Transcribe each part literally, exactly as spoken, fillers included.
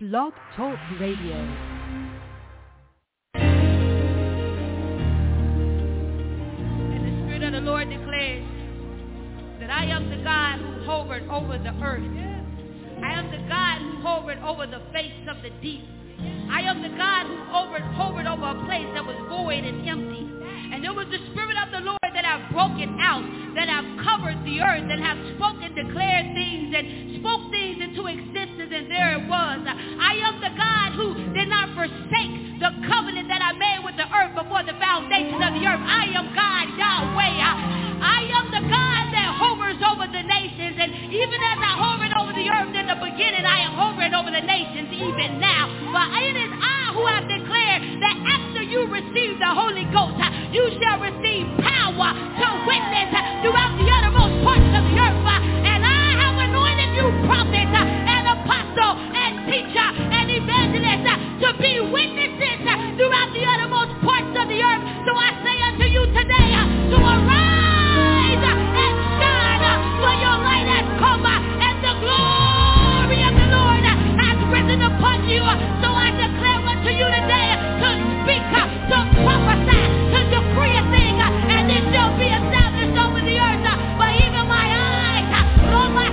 Blog Talk Radio. The Lord declares that I am the God who hovered over the earth. I am the God who hovered over the face of the deep. I am the God who hovered, hovered over a place that was void and empty. And it was the Spirit of the Lord that have broken out, that have covered the earth, that have spoken, declared things, and spoke things into existence, and there it was. I am the God who did not forsake the covenant that I made with the earth before the foundation of the earth. I am God, Yahweh. I am the God that hovers over the nations, and even as I hovered over the earth in the beginning, I am hovering over the nations even now. But it is I who have declared that after you receive the Holy Ghost, you shall receive power to witness throughout the uttermost parts of the earth. And I have anointed you prophet and apostle and teacher and evangelist to be witnesses throughout the uttermost parts of the earth. So I say unto you today to arise and shine, for your light has come and the glory of the Lord has risen upon you. So I declare unto you today to speak, to prophesy, to decree a thing, and it shall be established over the earth. But even my eyes, my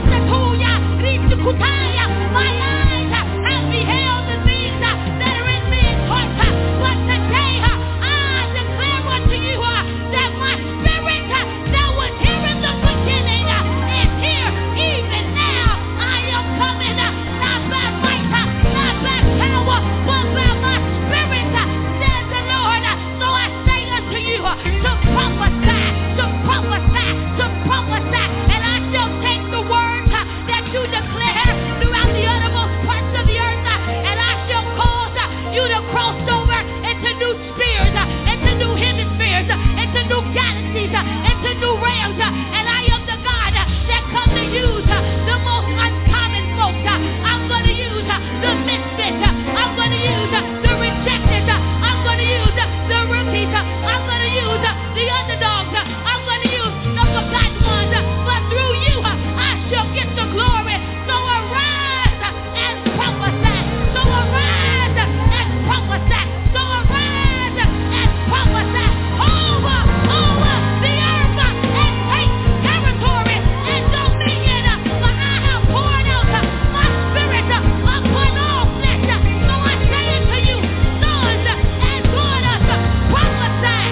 eyes have beheld the things that are in men's hearts. But today I declare unto you that my spirit that was here in the beginning is here even now. I am coming not by might, not by power, but by my spirit, says the Lord. So I say unto you to prophesy, to prophesy, to prophesy, and I shall take the words that you declare throughout the uttermost parts of the earth, and I shall cause you to cross over into new spheres, into new hemispheres, into new galaxies, into new realms. And I am the God that comes to use the most uncommon folks. I'm going to use the misfits. I'm going to use the rejected. I'm going to use the rookies. I'm going to use the underdogs. I'm going to use the forgotten ones. But through you, I shall get the glory. So arise and prophesy. So arise and prophesy. So arise and prophesy over, over the earth and take territory and dominion. For I have poured out my spirit upon all flesh. So I say unto you, sons and daughters, prophesy.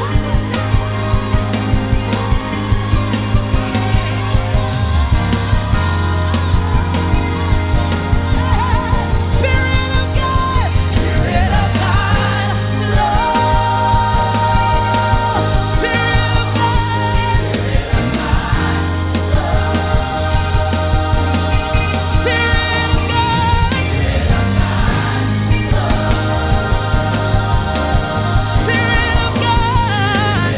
Spirit of God, Spirit of God, Lord. Spirit of God, Spirit of God, Lord. Spirit of God, Spirit of God, Lord. Spirit of God,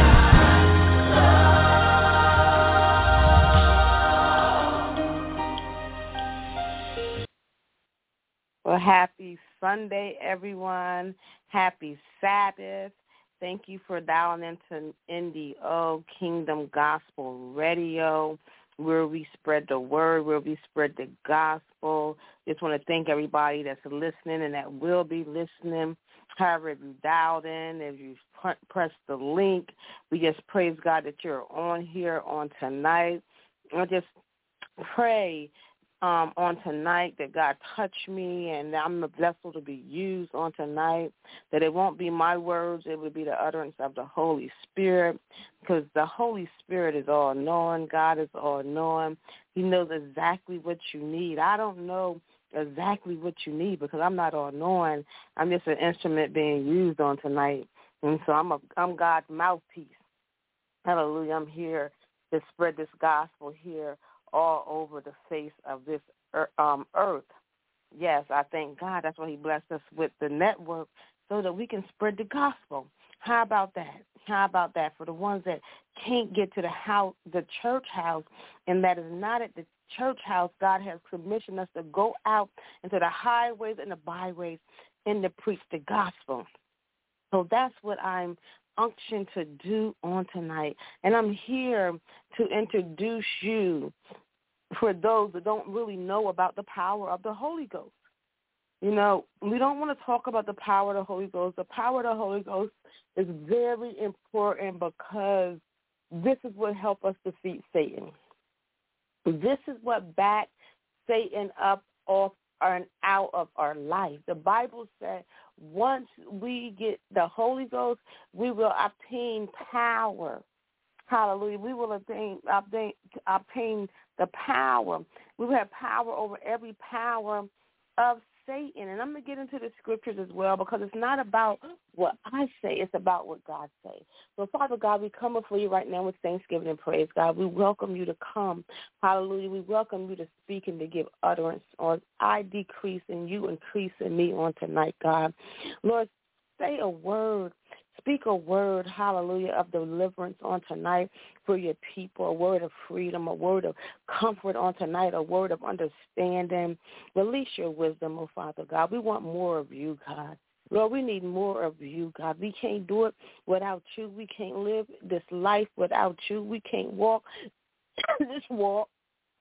Well, happy Sunday, everyone. Happy Sabbath. Thank you for dialing into N D O Kingdom Gospel Radio, where we spread the word, where we spread the gospel. Just want to thank everybody that's listening and that will be listening. However, if you dialed in, if you pr- pressed the link, we just praise God that you're on here on tonight. I just pray Um, on tonight that God touch me and I'm the vessel to be used on tonight, that it won't be my words, it will be the utterance of the Holy Spirit, because the Holy Spirit is all-knowing. God is all-knowing. He knows exactly what you need. I don't know exactly what you need because I'm not all-knowing. I'm just an instrument being used on tonight, and so I'm, a, I'm God's mouthpiece. Hallelujah. I'm here to spread this gospel here all over the face of this um, earth. Yes, I thank God. That's why he blessed us with the network so that we can spread the gospel. How about that? How about that for the ones that can't get to the house, the church house, and that is not at the church house? God has commissioned us to go out into the highways and the byways and to preach the gospel. So that's what I'm unction to do on tonight. And I'm here to introduce you for those that don't really know about the power of the Holy Ghost. You know, we don't want to talk about the power of the Holy Ghost. The power of the Holy Ghost is very important because this is what helps us defeat Satan. This is what backs Satan up off and out of our life. The Bible said once we get the Holy Ghost, we will obtain power. Hallelujah. We will obtain, obtain, obtain the power. We will have power over every power of Satan. And I'm going to get into the scriptures as well because it's not about what I say. It's about what God says. So, Father God, we come before you right now with thanksgiving and praise, God. We welcome you to come. Hallelujah. We welcome you to speak and to give utterance. Or I decrease and you increase in me on tonight, God. Lord, say a word. Speak a word, hallelujah, of deliverance on tonight for your people, a word of freedom, a word of comfort on tonight, a word of understanding. Release your wisdom, oh Father God. We want more of you, God. Lord, we need more of you, God. We can't do it without you. We can't live this life without you. We can't walk this walk,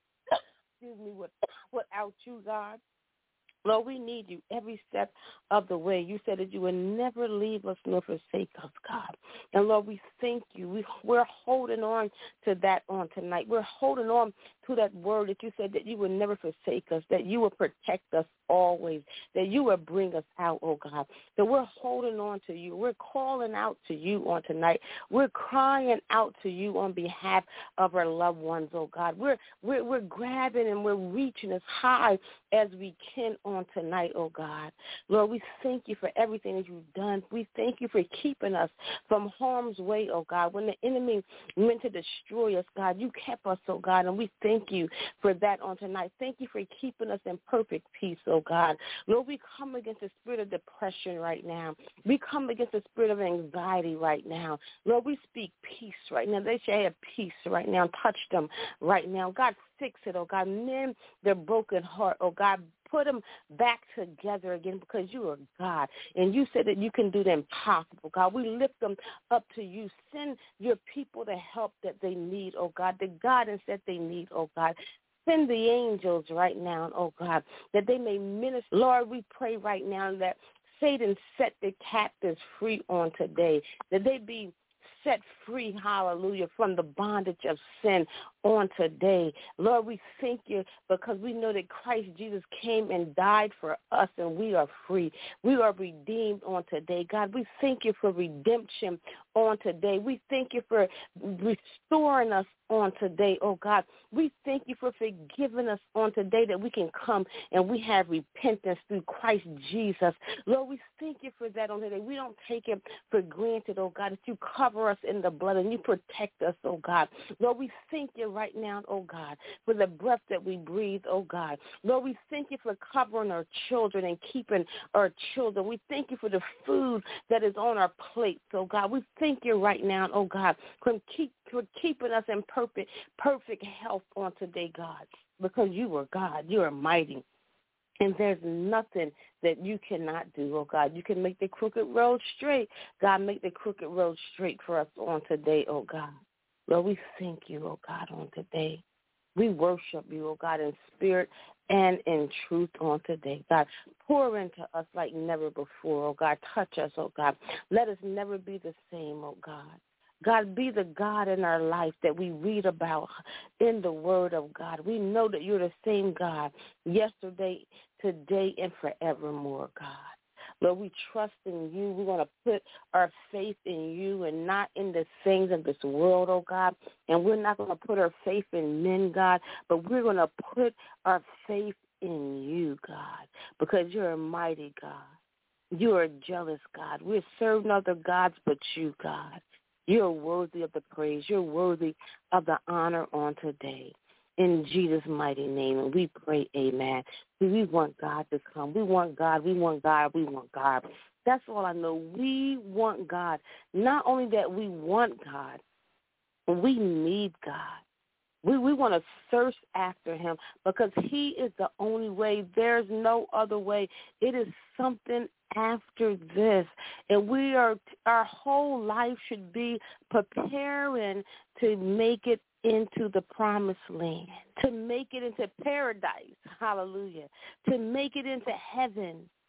excuse me, without you, God. Lord, we need you every step of the way. You said that you would never leave us nor forsake us, God. And, Lord, we thank you. We, we're holding on to that on tonight. We're holding on to that word that you said that you would never forsake us, that you would protect us always, that you would bring us out, oh, God, that we're holding on to you. We're calling out to you on tonight. We're crying out to you on behalf of our loved ones, oh, God. We're, we're, we're grabbing and we're reaching as high as we can on tonight, oh God. Lord, we thank you for everything that you've done. We thank you for keeping us from harm's way, oh God. When the enemy meant to destroy us, God, you kept us, oh God, and we thank you for that on tonight. Thank you for keeping us in perfect peace, oh God. Lord, we come against the spirit of depression right now. We come against the spirit of anxiety right now. Lord, we speak peace right now. They shall have peace right now. Touch them right now. God, fix it, oh God. Mend their broken heart, oh God. Put them back together again because you are God. And you said that you can do the impossible, God. We lift them up to you. Send your people the help that they need, oh God, the guidance that they need, oh God. Send the angels right now, oh God, that they may minister. Lord, we pray right now that Satan set the captives free on today, that they be set free, hallelujah, from the bondage of sin on today. Lord, we thank you because we know that Christ Jesus came and died for us and we are free. We are redeemed on today. God, we thank you for redemption on today. We thank you for restoring us on today, oh God. We thank you for forgiving us on today that we can come and we have repentance through Christ Jesus. Lord, we thank you for that on today. We don't take it for granted, oh God, that you cover us in the blood and you protect us, oh God. Lord, we thank you right now, oh God, for the breath that we breathe, oh God. Lord, we thank you for covering our children and keeping our children. We thank you for the food that is on our plates, oh God. We thank you right now, oh God, for, keep, for keeping us in perfect, perfect health on today, God, because you are God. You are mighty. And there's nothing that you cannot do, oh God. You can make the crooked road straight. God, make the crooked road straight for us on today, oh God. Lord, we thank you, oh God, on today. We worship you, oh God, in spirit and in truth on today. God, pour into us like never before, oh God. Touch us, oh God. Let us never be the same, oh God. God, be the God in our life that we read about in the Word of God. We know that you're the same God yesterday, today, and forevermore, God. Lord, we trust in you. We want to put our faith in you and not in the things of this world, oh God. And we're not going to put our faith in men, God, but we're going to put our faith in you, God, because you're a mighty God. You are a jealous God. We're serving other gods but you, God. You're worthy of the praise. You're worthy of the honor on today. In Jesus' mighty name, and we pray, amen. We want God to come. We want God. We want God. We want God. That's all I know. We want God. Not only that we want God, but we need God. We we want to thirst after him because he is the only way. There's no other way. It is something after this. And we are, our whole life should be preparing to make it into the promised land, to make it into paradise, hallelujah, to make it into heaven.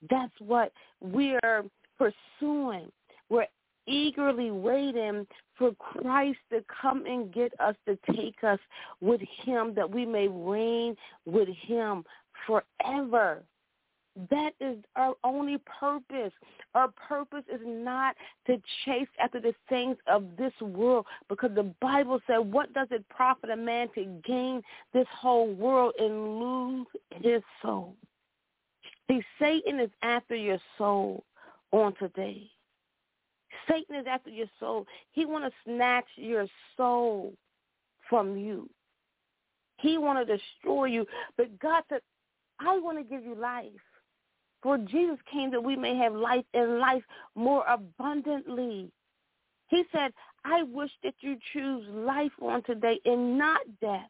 That's what we're pursuing. We're eagerly waiting for Christ to come and get us, to take us with him, that we may reign with him forever. That is our only purpose. Our purpose is not to chase after the things of this world, because the Bible said, what does it profit a man to gain this whole world and lose his soul? See, Satan is after your soul on today. Satan is after your soul. He want to snatch your soul from you. He want to destroy you. But God said, I want to give you life. For Jesus came that we may have life and life more abundantly. He said, I wish that you choose life on today and not death.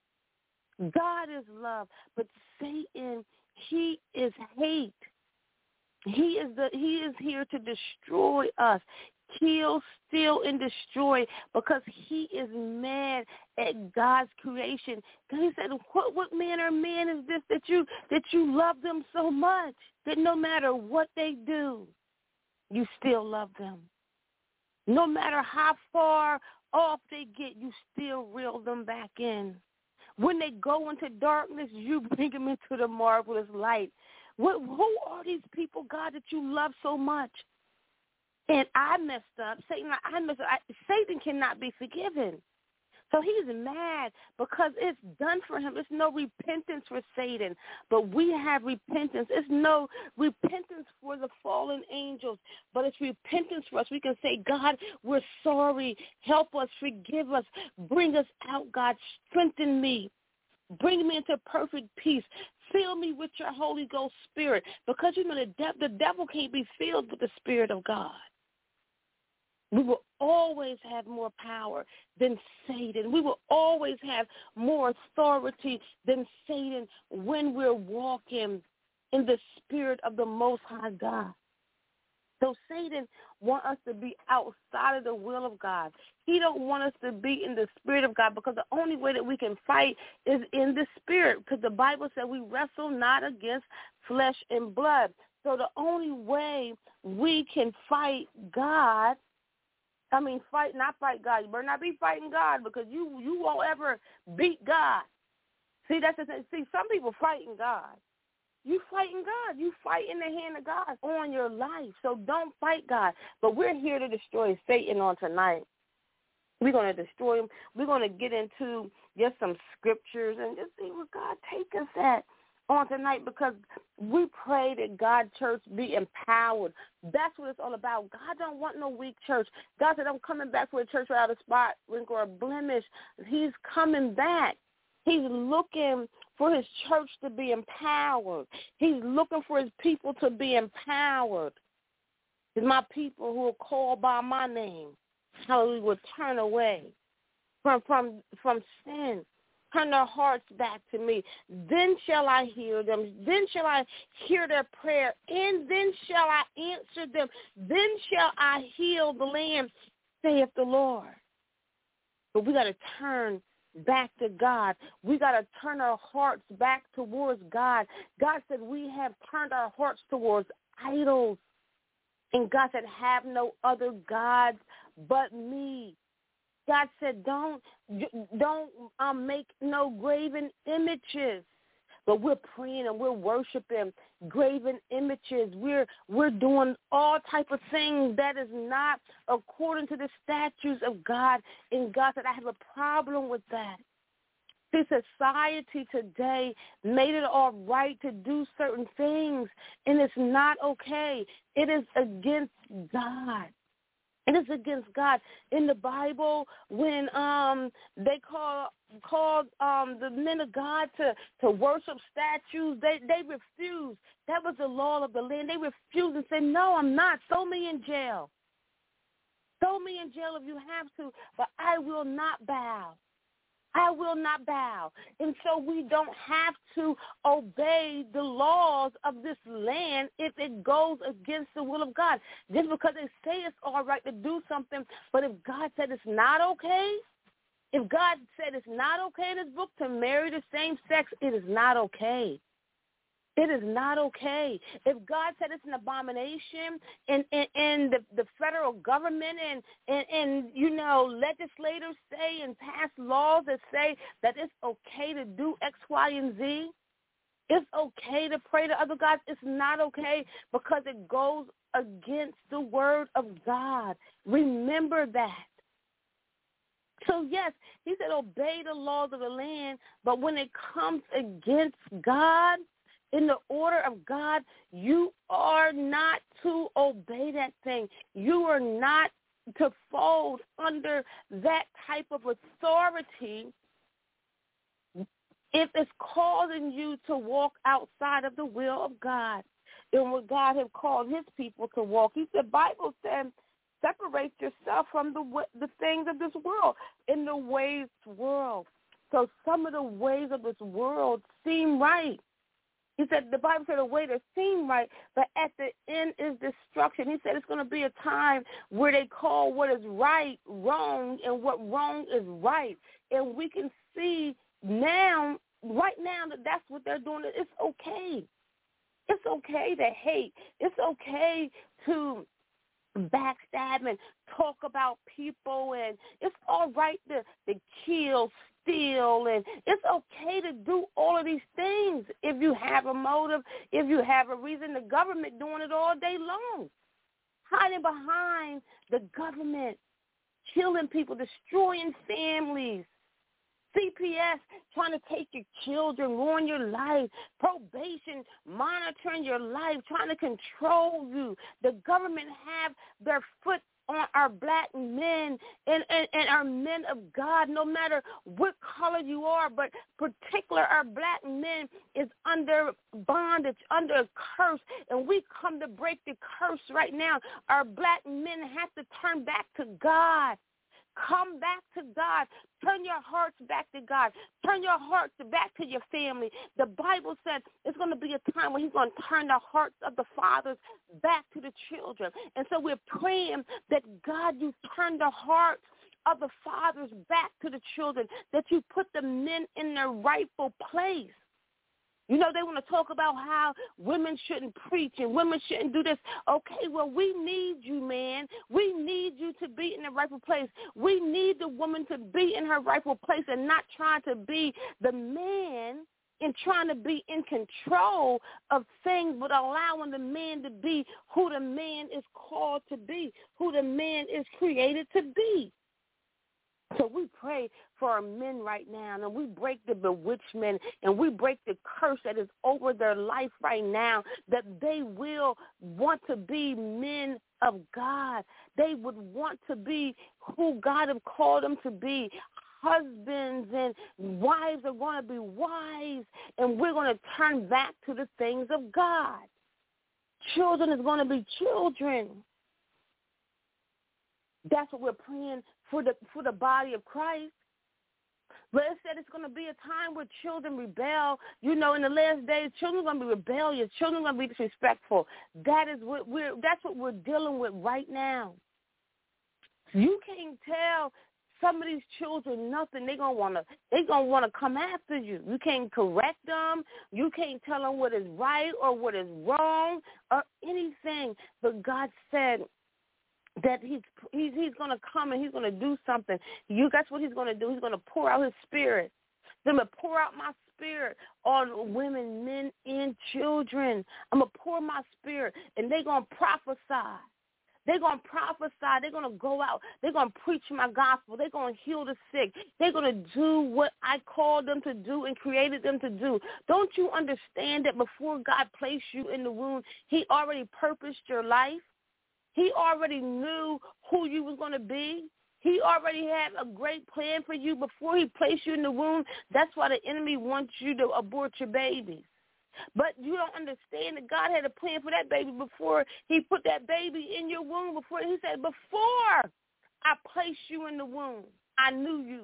God is love, but Satan, he is hate. He is the he is here to destroy us, kill, steal, and destroy, because he is mad at God's creation. He said, what what manner of man is this that you that you love them so much, that no matter what they do, you still love them? No matter how far off they get, you still reel them back in. When they go into darkness, you bring them into the marvelous light. What, who are these people, God, that you love so much? And I messed up. Satan, I messed up. I, Satan cannot be forgiven. So he's mad because it's done for him. It's no repentance for Satan, but we have repentance. It's no repentance for the fallen angels, but it's repentance for us. We can say, God, we're sorry. Help us. Forgive us. Bring us out, God. Strengthen me. Bring me into perfect peace. Fill me with your Holy Ghost Spirit, because, you know, the, de- the devil can't be filled with the Spirit of God. We will always have more power than Satan. We will always have more authority than Satan when we're walking in the Spirit of the Most High God. So Satan wants us to be outside of the will of God. He don't want us to be in the Spirit of God, because the only way that we can fight is in the Spirit, because the Bible said we wrestle not against flesh and blood. So the only way we can fight God, I mean, fight, not fight God. You better not be fighting God, because you, you won't ever beat God. See, that's the thing. See, some people fighting God. You fighting God. You fight in the hand of God on your life. So don't fight God. But we're here to destroy Satan on tonight. We're going to destroy him. We're going to get into just some scriptures and just see where God take us at on tonight, because we pray that God's church be empowered. That's what it's all about. God don't want no weak church. God said, I'm coming back for a church without a spot, wrinkle, or blemish. He's coming back. He's looking for his church to be empowered. He's looking for his people to be empowered. It's my people who are called by my name. Hallelujah, will turn away from, from, from sin. Turn their hearts back to me. Then shall I hear them. Then shall I hear their prayer. And then shall I answer them. Then shall I heal the land, saith the Lord. But we got to turn back to God. We got to turn our hearts back towards God. God said we have turned our hearts towards idols. And God said, have no other gods but me. God said, don't don't um, make no graven images. But we're praying and we're worshiping graven images. We're we're doing all type of things that is not according to the statutes of God. And God said, I have a problem with that. See, society today made it all right to do certain things, and it's not okay. It is against God. It is against God. In the Bible, when um they call called um the men of God to, to worship statues, they, they refused. That was the law of the land. They refused and said, no, I'm not. Throw me in jail. Throw me in jail if you have to, but I will not bow. I will not bow. And so we don't have to obey the laws of this land if it goes against the will of God. Just because they say it's all right to do something, but if God said it's not okay, if God said it's not okay in his book to marry the same sex, it is not okay. It is not okay. If God said it's an abomination and, and, and the, the federal government and, and, and, you know, legislators say and pass laws that say that it's okay to do X, Y, and Z, it's okay to pray to other gods. It's not okay because it goes against the word of God. Remember that. So, yes, he said obey the laws of the land, but when it comes against God, in the order of God, you are not to obey that thing. You are not to fold under that type of authority if it's causing you to walk outside of the will of God and what God has called his people to walk. He said, Bible said, separate yourself from the the things of this world, in the ways of the world. So some of the ways of this world seem right. He said, the Bible said a way that seemed right, but at the end is destruction. He said it's going to be a time where they call what is right wrong and what wrong is right. And we can see now, right now, that that's what they're doing. It's okay. It's okay to hate. It's okay to backstab and talk about people, and it's all right to, to kill, steal, and it's okay to do all of these things if you have a motive, if you have a reason. The government doing it all day long, hiding behind the government, killing people, destroying families. C P S trying to take your children, ruin your life, probation monitoring your life, trying to control you. The government have their foot on our black men and, and, and our men of God, no matter what color you are, but particular our black men is under bondage, under a curse, and we come to break the curse right now. Our black men have to turn back to God. Come back to God. Turn your hearts back to God. Turn your hearts back to your family. The Bible said it's going to be a time when he's going to turn the hearts of the fathers back to the children. And so we're praying that, God, you turn the hearts of the fathers back to the children, that you put the men in their rightful place. You know, they want to talk about how women shouldn't preach and women shouldn't do this. Okay, well, we need you, man. We need you to be in the rightful place. We need the woman to be in her rightful place and not trying to be the man and trying to be in control of things, but allowing the man to be who the man is called to be, who the man is created to be. So we pray for our men right now, and we break the bewitchment, and we break the curse that is over their life right now, that they will want to be men of God. They would want to be who God has called them to be. Husbands and wives are going to be wives, and we're going to turn back to the things of God. Children is going to be children. That's what we're praying for the for the body of Christ. But it said it's going to be a time where children rebel. You know, in the last days, children are going to be rebellious. Children are going to be disrespectful. That is what we're. That's what we're dealing with right now. You can't tell some of these children nothing. They're gonna wanna. They're gonna wanna come after you. You can't correct them. You can't tell them what is right or what is wrong or anything. But God said that he's he's he's going to come and he's going to do something. You That's what he's going to do. He's going to pour out his spirit. I'm going to pour out my spirit on women, men, and children. I'm going to pour my spirit, and they're going to prophesy. They're going to prophesy. They're going to go out. They're going to preach my gospel. They're going to heal the sick. They're going to do what I called them to do and created them to do. Don't you understand that before God placed you in the womb, he already purposed your life? He already knew who you was going to be. He already had a great plan for you before he placed you in the womb. That's why the enemy wants you to abort your babies. But you don't understand that God had a plan for that baby before he put that baby in your womb. Before he said, before I placed you in the womb, I knew you.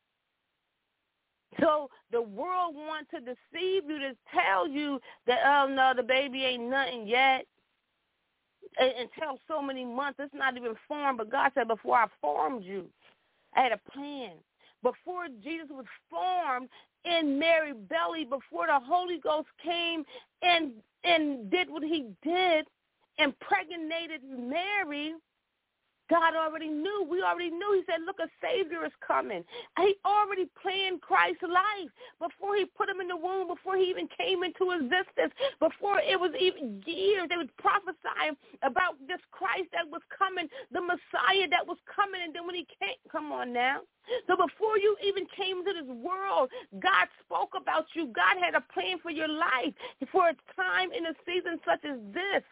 So the world wants to deceive you, to tell you that, oh, no, the baby ain't nothing yet. Until so many months, it's not even formed. But God said, before I formed you, I had a plan. Before Jesus was formed in Mary's belly before the Holy Ghost came and and did what he did, impregnated Mary, God already knew. We already knew. He said, look, a Savior is coming. He already planned Christ's life before he put him in the womb, before he even came into existence, before it was even years. They was prophesying about this Christ that was coming, the Messiah that was coming. And then when he came, come on now. So before you even came into this world, God spoke about you. God had a plan for your life for a time in a season such as this.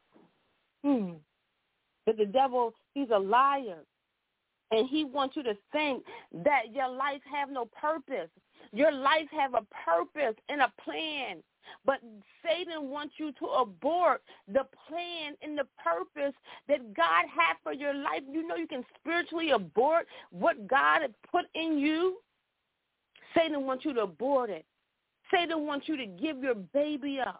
Hmm. But the devil, he's a liar, and he wants you to think that your life have no purpose. Your life have a purpose and a plan, but Satan wants you to abort the plan and the purpose that God had for your life. You know you can spiritually abort what God has put in you. Satan wants you to abort it. Satan wants you to give your baby up.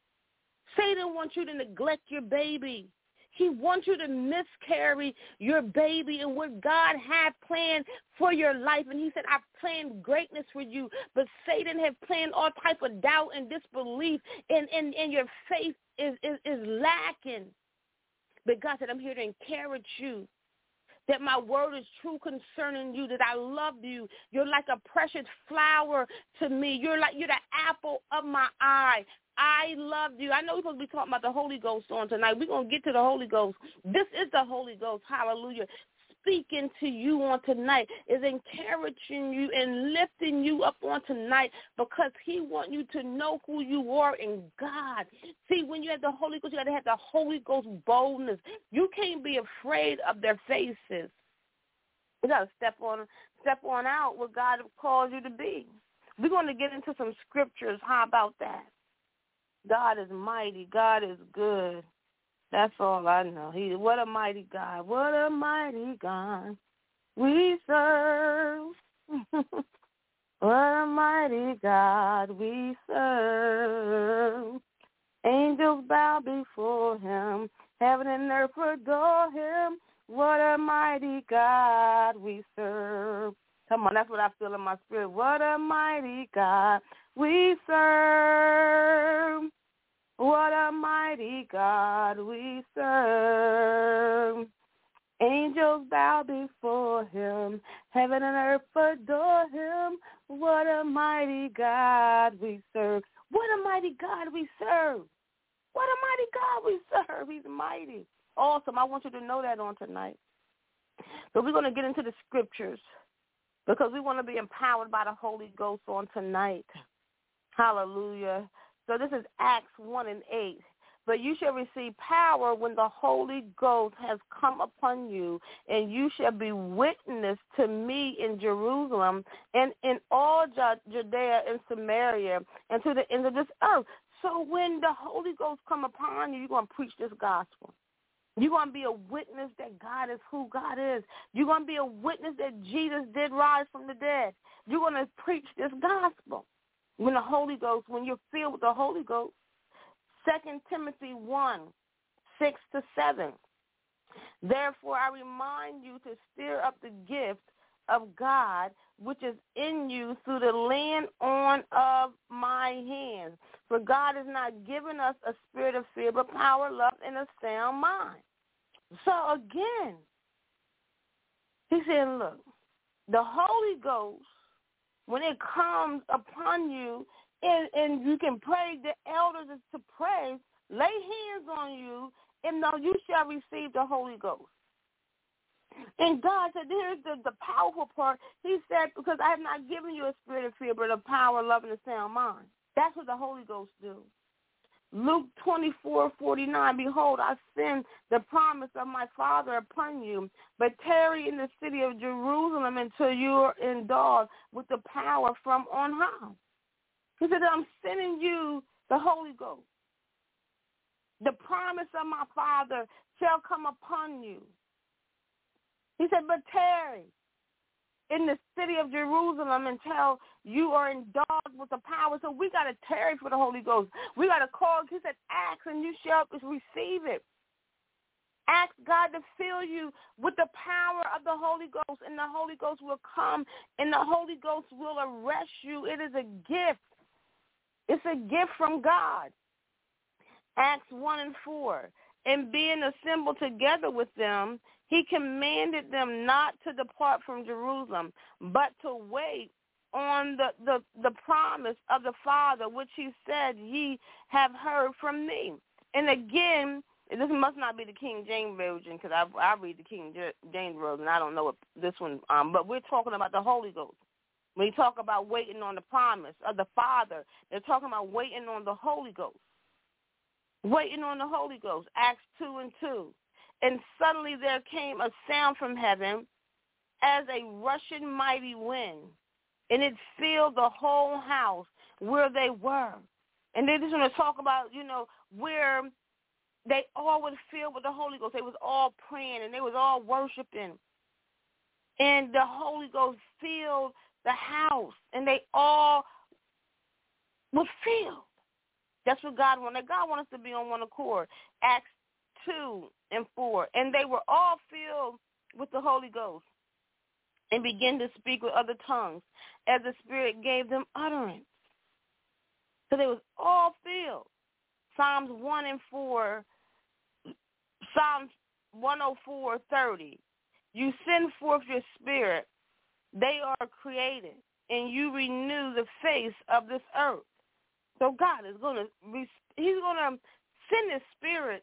Satan wants you to neglect your baby. He wants you to miscarry your baby and what God had planned for your life. And he said, I planned greatness for you. But Satan had planned all type of doubt and disbelief, and, and, and your faith is, is, is lacking. But God said, I'm here to encourage you that my word is true concerning you, that I love you. You're like a precious flower to me. You're like you're the apple of my eye. I love you. I know we're supposed to be talking about the Holy Ghost on tonight. We're going to get to the Holy Ghost. This is the Holy Ghost. Hallelujah. Speaking to you on tonight is encouraging you and lifting you up on tonight because he wants you to know who you are in God. See, when you have the Holy Ghost, you got to have the Holy Ghost boldness. You can't be afraid of their faces. You got to step on, step on out what God calls you to be. We're going to get into some scriptures. How about that? God is mighty. God is good. That's all I know. He, what a mighty God. What a mighty God we serve. What a mighty God we serve. Angels bow before him. Heaven and earth adore him. What a mighty God we serve. Come on, that's what I feel in my spirit. What a mighty God we serve. What a mighty God we serve. Angels bow before him. Heaven and earth adore him. What a mighty God we serve. What a mighty God we serve. What a mighty God we serve. He's mighty. Awesome. I want you to know that on tonight. So we're going to get into the scriptures because we want to be empowered by the Holy Ghost on tonight. Hallelujah. So this is Acts one and eight. But you shall receive power when the Holy Ghost has come upon you, and you shall be witness to me in Jerusalem and in all Judea and Samaria and to the end of this earth. So when the Holy Ghost come upon you, you're going to preach this gospel. You're going to be a witness that God is who God is. You're going to be a witness that Jesus did rise from the dead. You're going to preach this gospel. When the Holy Ghost, when you're filled with the Holy Ghost, Second Timothy one, six to seven. Therefore, I remind you to stir up the gift of God, which is in you through the laying on of my hands. For God has not given us a spirit of fear, but power, love, and a sound mind. So again, he said, look, the Holy Ghost, when it comes upon you, and, and you can pray, the elders is to pray, lay hands on you, and now you shall receive the Holy Ghost. And God said, here's the, the powerful part. He said, because I have not given you a spirit of fear, but a power, love, and a sound mind. That's what the Holy Ghost do. Luke twenty-four forty-nine, behold, I send the promise of my Father upon you, but tarry in the city of Jerusalem until you are endowed with the power from on high. He said, I'm sending you the Holy Ghost. The promise of my Father shall come upon you. He said, but tarry in the city of Jerusalem until you are endowed with the power. So we got to tarry for the Holy Ghost. We got to call. He said, ask and you shall receive it. Ask God to fill you with the power of the Holy Ghost, and the Holy Ghost will come, and the Holy Ghost will arrest you. It is a gift. It's a gift from God. Acts one and four. And being assembled together with them, he commanded them not to depart from Jerusalem, but to wait on the, the, the promise of the Father, which he said, ye have heard from me. And again, this must not be the King James Version, because I, I read the King James Version, and I don't know what this one, um, but we're talking about the Holy Ghost. When you talk about waiting on the promise of the Father, they're talking about waiting on the Holy Ghost. Waiting on the Holy Ghost, Acts two and two. And suddenly there came a sound from heaven as a rushing mighty wind, and it filled the whole house where they were. And they just want to talk about, you know, where they all was filled with the Holy Ghost. They was all praying, and they was all worshiping. And the Holy Ghost filled the house, and they all was filled. That's what God wanted. God wants us to be on one accord. Acts two and four. And they were all filled with the Holy Ghost and began to speak with other tongues as the Spirit gave them utterance. So they was all filled. Psalms one and four, Psalms one oh four, thirty. You send forth your Spirit. They are created, and you renew the face of this earth. So God is going to, he's going to send his Spirit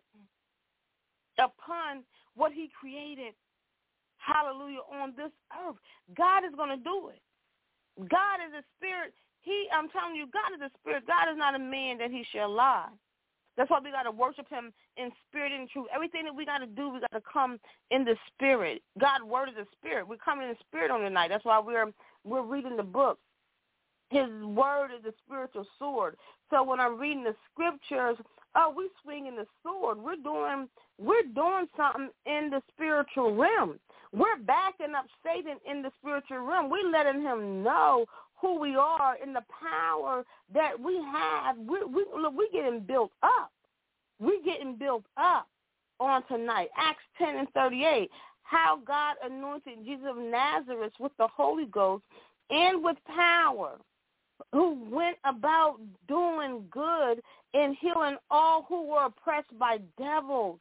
upon what he created, hallelujah, on this earth. God is going to do it. God is a spirit. He, I'm telling you, God is a spirit. God is not a man that he shall lie. That's why we got to worship him in spirit and truth. Everything that we got to do, we got to come in the spirit. God's word is a spirit. We're coming in the spirit on the night. That's why we're we're reading the book. His word is a spiritual sword. So when I'm reading the scriptures, oh, we swinging the sword. We're doing we're doing something in the spiritual realm. We're backing up Satan in the spiritual realm. We're letting him know who we are in the power that we have. We we look, we're getting built up. We're getting built up on tonight. Acts ten and thirty-eight. How God anointed Jesus of Nazareth with the Holy Ghost and with power, who went about doing good and healing all who were oppressed by devils,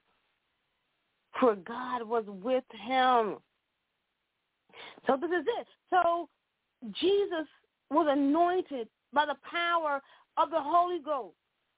for God was with him. So this is it. So Jesus was anointed by the power of the Holy Ghost.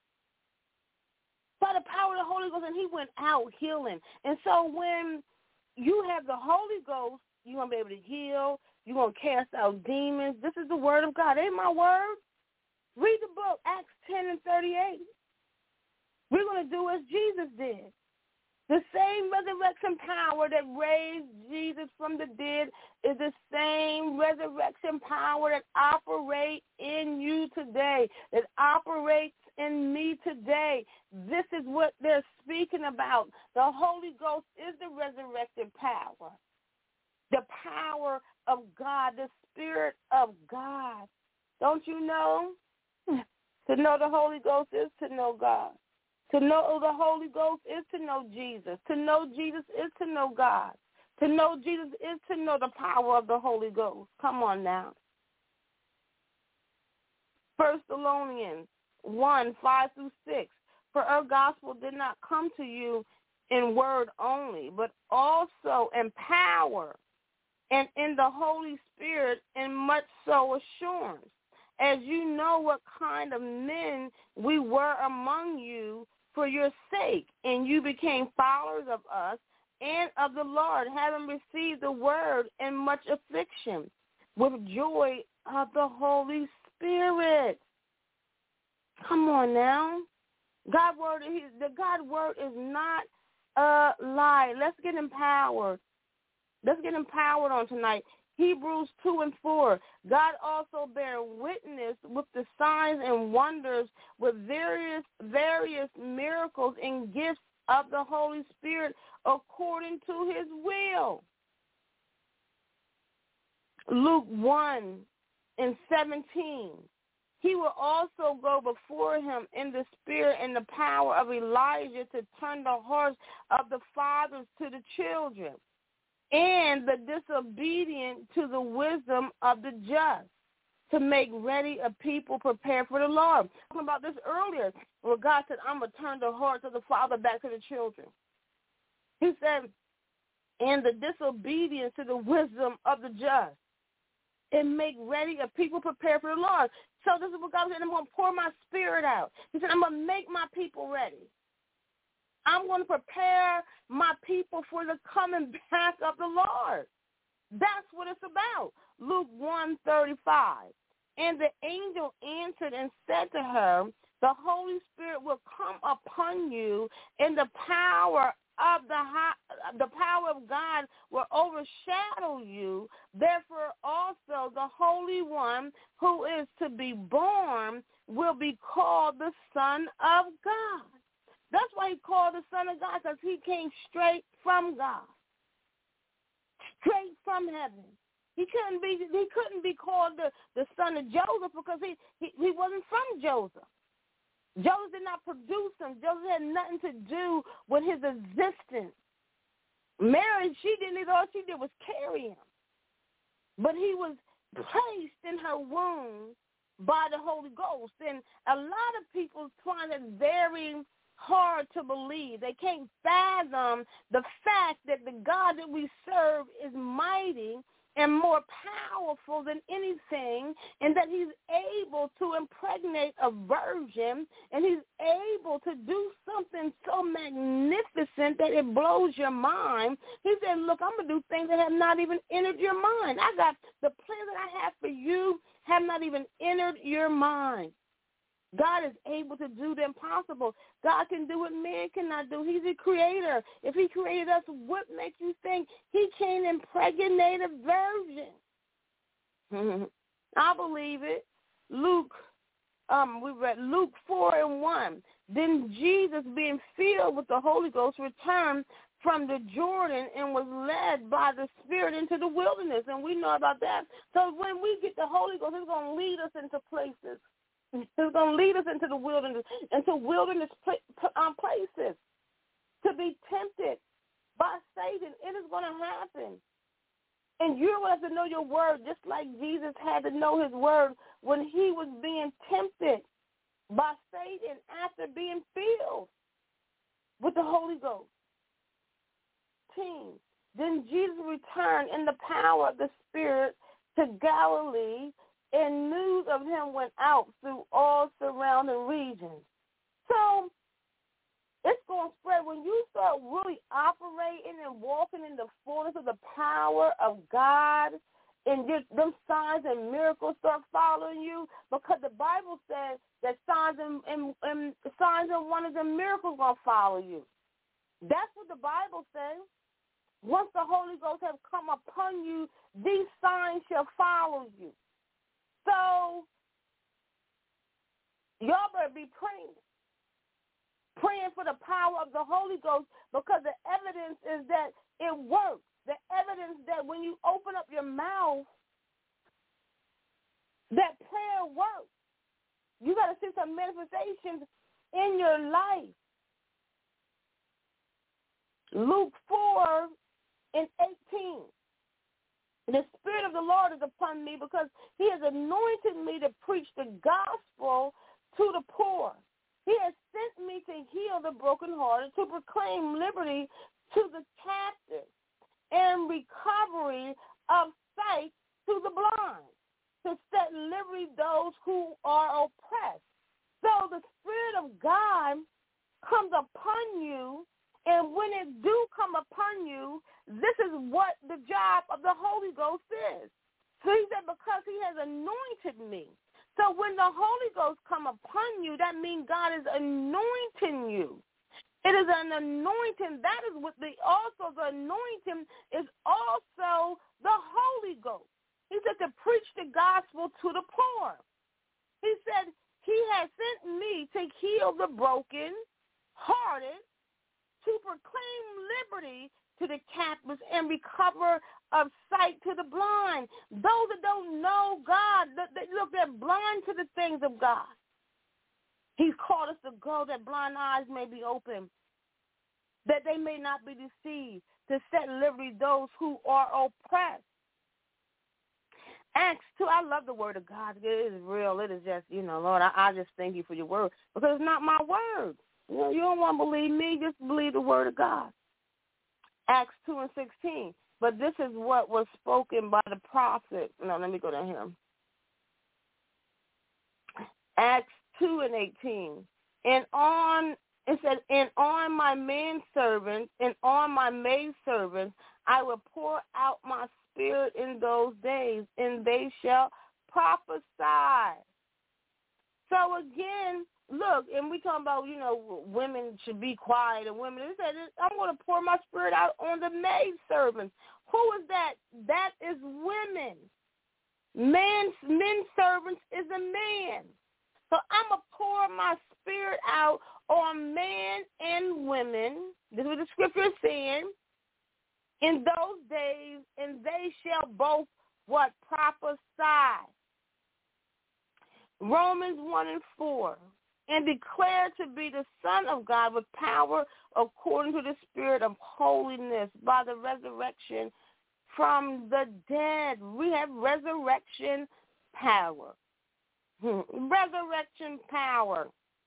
By the power of the Holy Ghost, and he went out healing. And so when you have the Holy Ghost, you're going to be able to heal. You're going to cast out demons. This is the word of God. Ain't my word? Read the book, Acts ten and thirty-eight. We're going to do as Jesus did. The same resurrection power that raised Jesus from the dead is the same resurrection power that operates in you today, that operates in me today. This is what they're speaking about. The Holy Ghost is the resurrected power, the power of God, the Spirit of God. Don't you know? To know the Holy Ghost is to know God. To know the Holy Ghost is to know Jesus. To know Jesus is to know God. To know Jesus is to know the power of the Holy Ghost. Come on now. First Thessalonians one, five through six. For our gospel did not come to you in word only, but also in power and in the Holy Spirit, and much so assurance, as you know what kind of men we were among you for your sake, and you became followers of us and of the Lord, having received the word in much affliction, with joy of the Holy Spirit. Come on now. God word, the God word is not a lie. Let's get empowered. Let's get empowered on tonight. Hebrews two and four. God also bear witness with the signs and wonders, with various various miracles and gifts of the Holy Spirit according to his will. Luke one and seventeen. He will also go before him in the spirit and the power of Elijah to turn the hearts of the fathers to the children, and the disobedient to the wisdom of the just, to make ready a people prepared for the Lord. Talking about this earlier, where God said, I'm going to turn the hearts of the father back to the children. He said, and the disobedience to the wisdom of the just, and make ready a people prepared for the Lord. So this is what God said, I'm going to pour my spirit out. He said, I'm going to make my people ready. I'm going to prepare my people for the coming back of the Lord. That's what it's about. Luke one thirty-five. And the angel answered and said to her, the Holy Spirit will come upon you, and the power of the high, the power of God will overshadow you. Therefore also the Holy One who is to be born will be called the Son of God. That's why he called the Son of God, because he came straight from God, straight from heaven. He couldn't be he couldn't be called the, the son of Joseph, because he, he, he wasn't from Joseph. Joseph did not produce him. Joseph had nothing to do with his existence. Mary, she didn't either. All she did was carry him. But he was placed in her womb by the Holy Ghost. And a lot of people find it very hard to believe. They can't fathom the fact that the God that we serve is mighty and more powerful than anything, and that he's able to impregnate a virgin, and he's able to do something so magnificent that it blows your mind. He said, look, I'm going to do things that have not even entered your mind. I got the plan that I have for you have not even entered your mind. God is able to do the impossible. God can do what man cannot do. He's a creator. If he created us, what makes you think he can't impregnate a virgin? I believe it. Luke, um, we read Luke four and one. Then Jesus, being filled with the Holy Ghost, returned from the Jordan and was led by the Spirit into the wilderness. And we know about that. So when we get the Holy Ghost, it's going to lead us into places. It's going to lead us into the wilderness, into wilderness um, places, to be tempted by Satan. It is going to happen. And you're going to have to know your word, just like Jesus had to know his word when he was being tempted by Satan after being filled with the Holy Ghost. Team. Then Jesus returned in the power of the Spirit to Galilee, and news of him went out through all surrounding regions. So it's going to spread. When you start really operating and walking in the fullness of the power of God, and just them signs and miracles start following you, because the Bible says that signs and, and, and signs and wonders and miracles going to follow you. That's what the Bible says. Once the Holy Ghost has come upon you, these signs shall follow you. So y'all better be praying. Praying for the power of the Holy Ghost, because the evidence is that it works. The evidence that when you open up your mouth, that prayer works. You got to see some manifestations in your life. Luke four and eighteen. The Spirit of the Lord is upon me, because he has anointed me to preach the gospel to the poor. He has sent me to heal the brokenhearted, to proclaim liberty to the captives, and recovery of sight to the blind, to set liberty those who are oppressed. So the Spirit of God comes upon you, and when it do come upon you, this is what the job of the Holy Ghost is. So he said, because he has anointed me. So when the Holy Ghost come upon you, that means God is anointing you. It is an anointing. That is what the also the anointing is also the Holy Ghost. He said to preach the gospel to the poor. He said he has sent me to heal the broken hearted, to proclaim liberty to the captives and recover of sight to the blind. Those that don't know God, they, look, they're blind to the things of God. He's called us to go that blind eyes may be open, that they may not be deceived, to set liberty those who are oppressed. Acts two, I love the word of God. It is real. It is just, you know, Lord, I, I just thank you for your word because it's not my word. You know, you don't want to believe me, just believe the word of God. Acts two and sixteen. But this is what was spoken by the prophet. No, let me go down here. Acts two and eighteen. And on, it said, and on my manservants and on my maidservants I will pour out my spirit in those days, and they shall prophesy. So again, look, and we talking about, you know, women should be quiet and women. It said, I'm going to pour my spirit out on the maidservants. Who is that? That is women. Man, men servants is a man. So I'm going to pour my spirit out on men and women. This is what the scripture is saying. In those days, and they shall both, what, prophesy. Romans one and four. And declare to be the Son of God with power according to the Spirit of holiness by the resurrection from the dead. We have resurrection power. Resurrection power.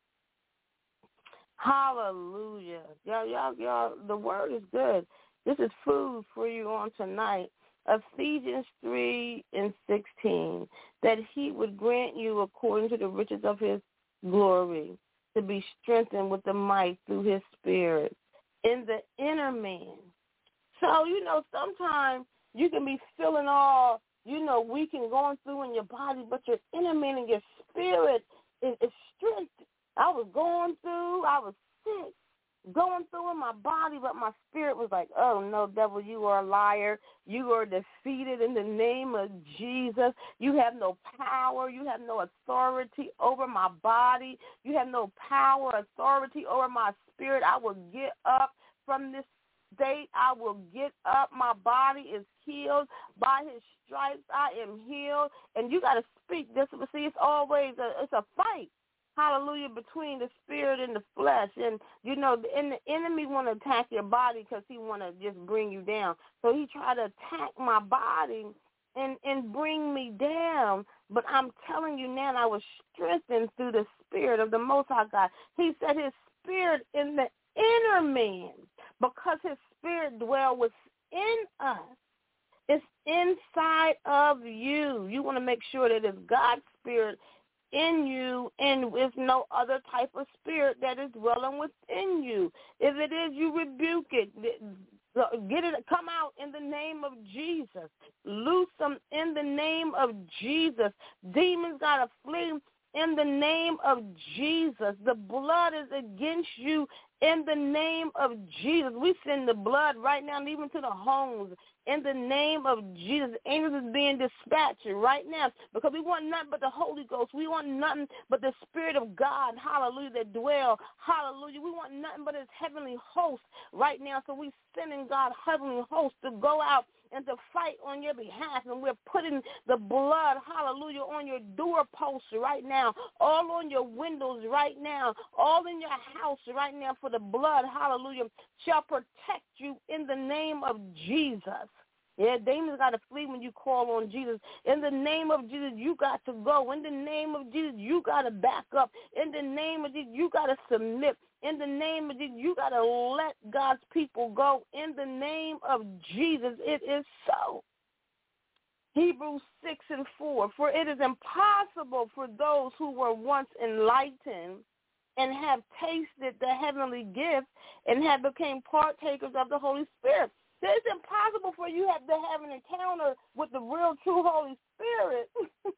Hallelujah. Y'all, y'all, y'all, the word is good. This is food for you on tonight. Ephesians three and sixteen, that he would grant you according to the riches of his glory to be strengthened with the might through his spirit in the inner man. So, you know, sometimes you can be feeling all, you know, weak and going through in your body, but your inner man and your spirit is, is strengthened. I was going through, I was sick, going through in my body, but my spirit was like, oh, no, devil, you are a liar. You are defeated in the name of Jesus. You have no power. You have no authority over my body. You have no power, authority over my spirit. I will get up from this state. I will get up. My body is healed. By his stripes, I am healed. And you got to speak this. See, it's always a, it's a fight. Hallelujah, between the spirit and the flesh. And, you know, and the enemy want to attack your body because he want to just bring you down. So he tried to attack my body and, and bring me down. But I'm telling you now, I was strengthened through the spirit of the Most High God. He said his spirit in the inner man, because his spirit dwells within us. It's inside of you. You want to make sure that it's God's spirit in you, and with no other type of spirit that is dwelling within you. If it is, you rebuke it. Get it, come out in the name of Jesus. Loose them in the name of Jesus. Demons got to flee in the name of Jesus. The blood is against you in the name of Jesus. We send the blood right now, and even to the homes, in the name of Jesus. Angels is being dispatched right now because we want nothing but the Holy Ghost. We want nothing but the Spirit of God, hallelujah, that dwell, hallelujah. We want nothing but his heavenly host right now. So we sending God heavenly host to go out and to fight on your behalf. And we're putting the blood, hallelujah, on your doorposts right now, all on your windows right now, all in your house right now, for the blood, hallelujah, shall protect you in the name of Jesus. Yeah, demons got to flee when you call on Jesus. In the name of Jesus, you got to go. In the name of Jesus, you got to back up. In the name of Jesus, you got to submit. In the name of Jesus, you got to let God's people go. In the name of Jesus, it is so. Hebrews six and four, for it is impossible for those who were once enlightened and have tasted the heavenly gift and have become partakers of the Holy Spirit. So it's impossible for you have to have an encounter with the real, true Holy Spirit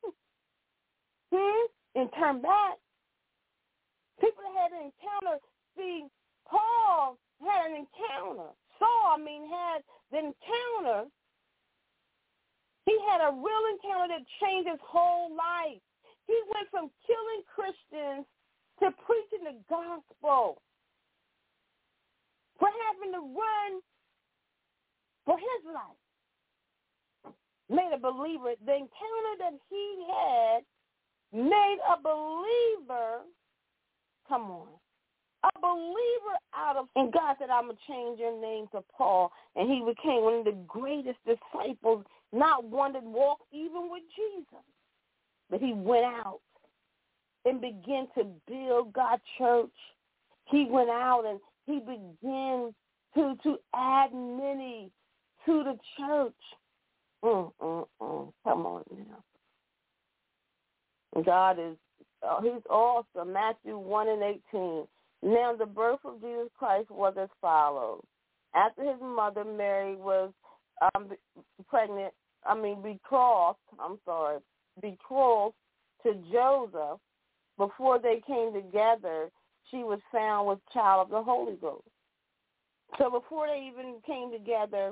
hmm? and turn back. People that had an encounter, see, Paul had an encounter. Saul, I mean, had the encounter. He had a real encounter that changed his whole life. He went from killing Christians to preaching the gospel. Perhaps having to run for his life, made a believer, the encounter that he had made a believer, come on, a believer out of, and God said, I'm going to change your name to Paul, and he became one of the greatest disciples, not one that walked even with Jesus, but he went out and began to build God's church. He went out and he began to, to add many to the church. Mm, mm, mm. Come on now. God is, uh, he's awesome. Matthew one and eighteen. Now the birth of Jesus Christ was as follows. After his mother Mary was um, pregnant, I mean betrothed, I'm sorry, betrothed to Joseph, before they came together, she was found with child of the Holy Ghost. So before they even came together,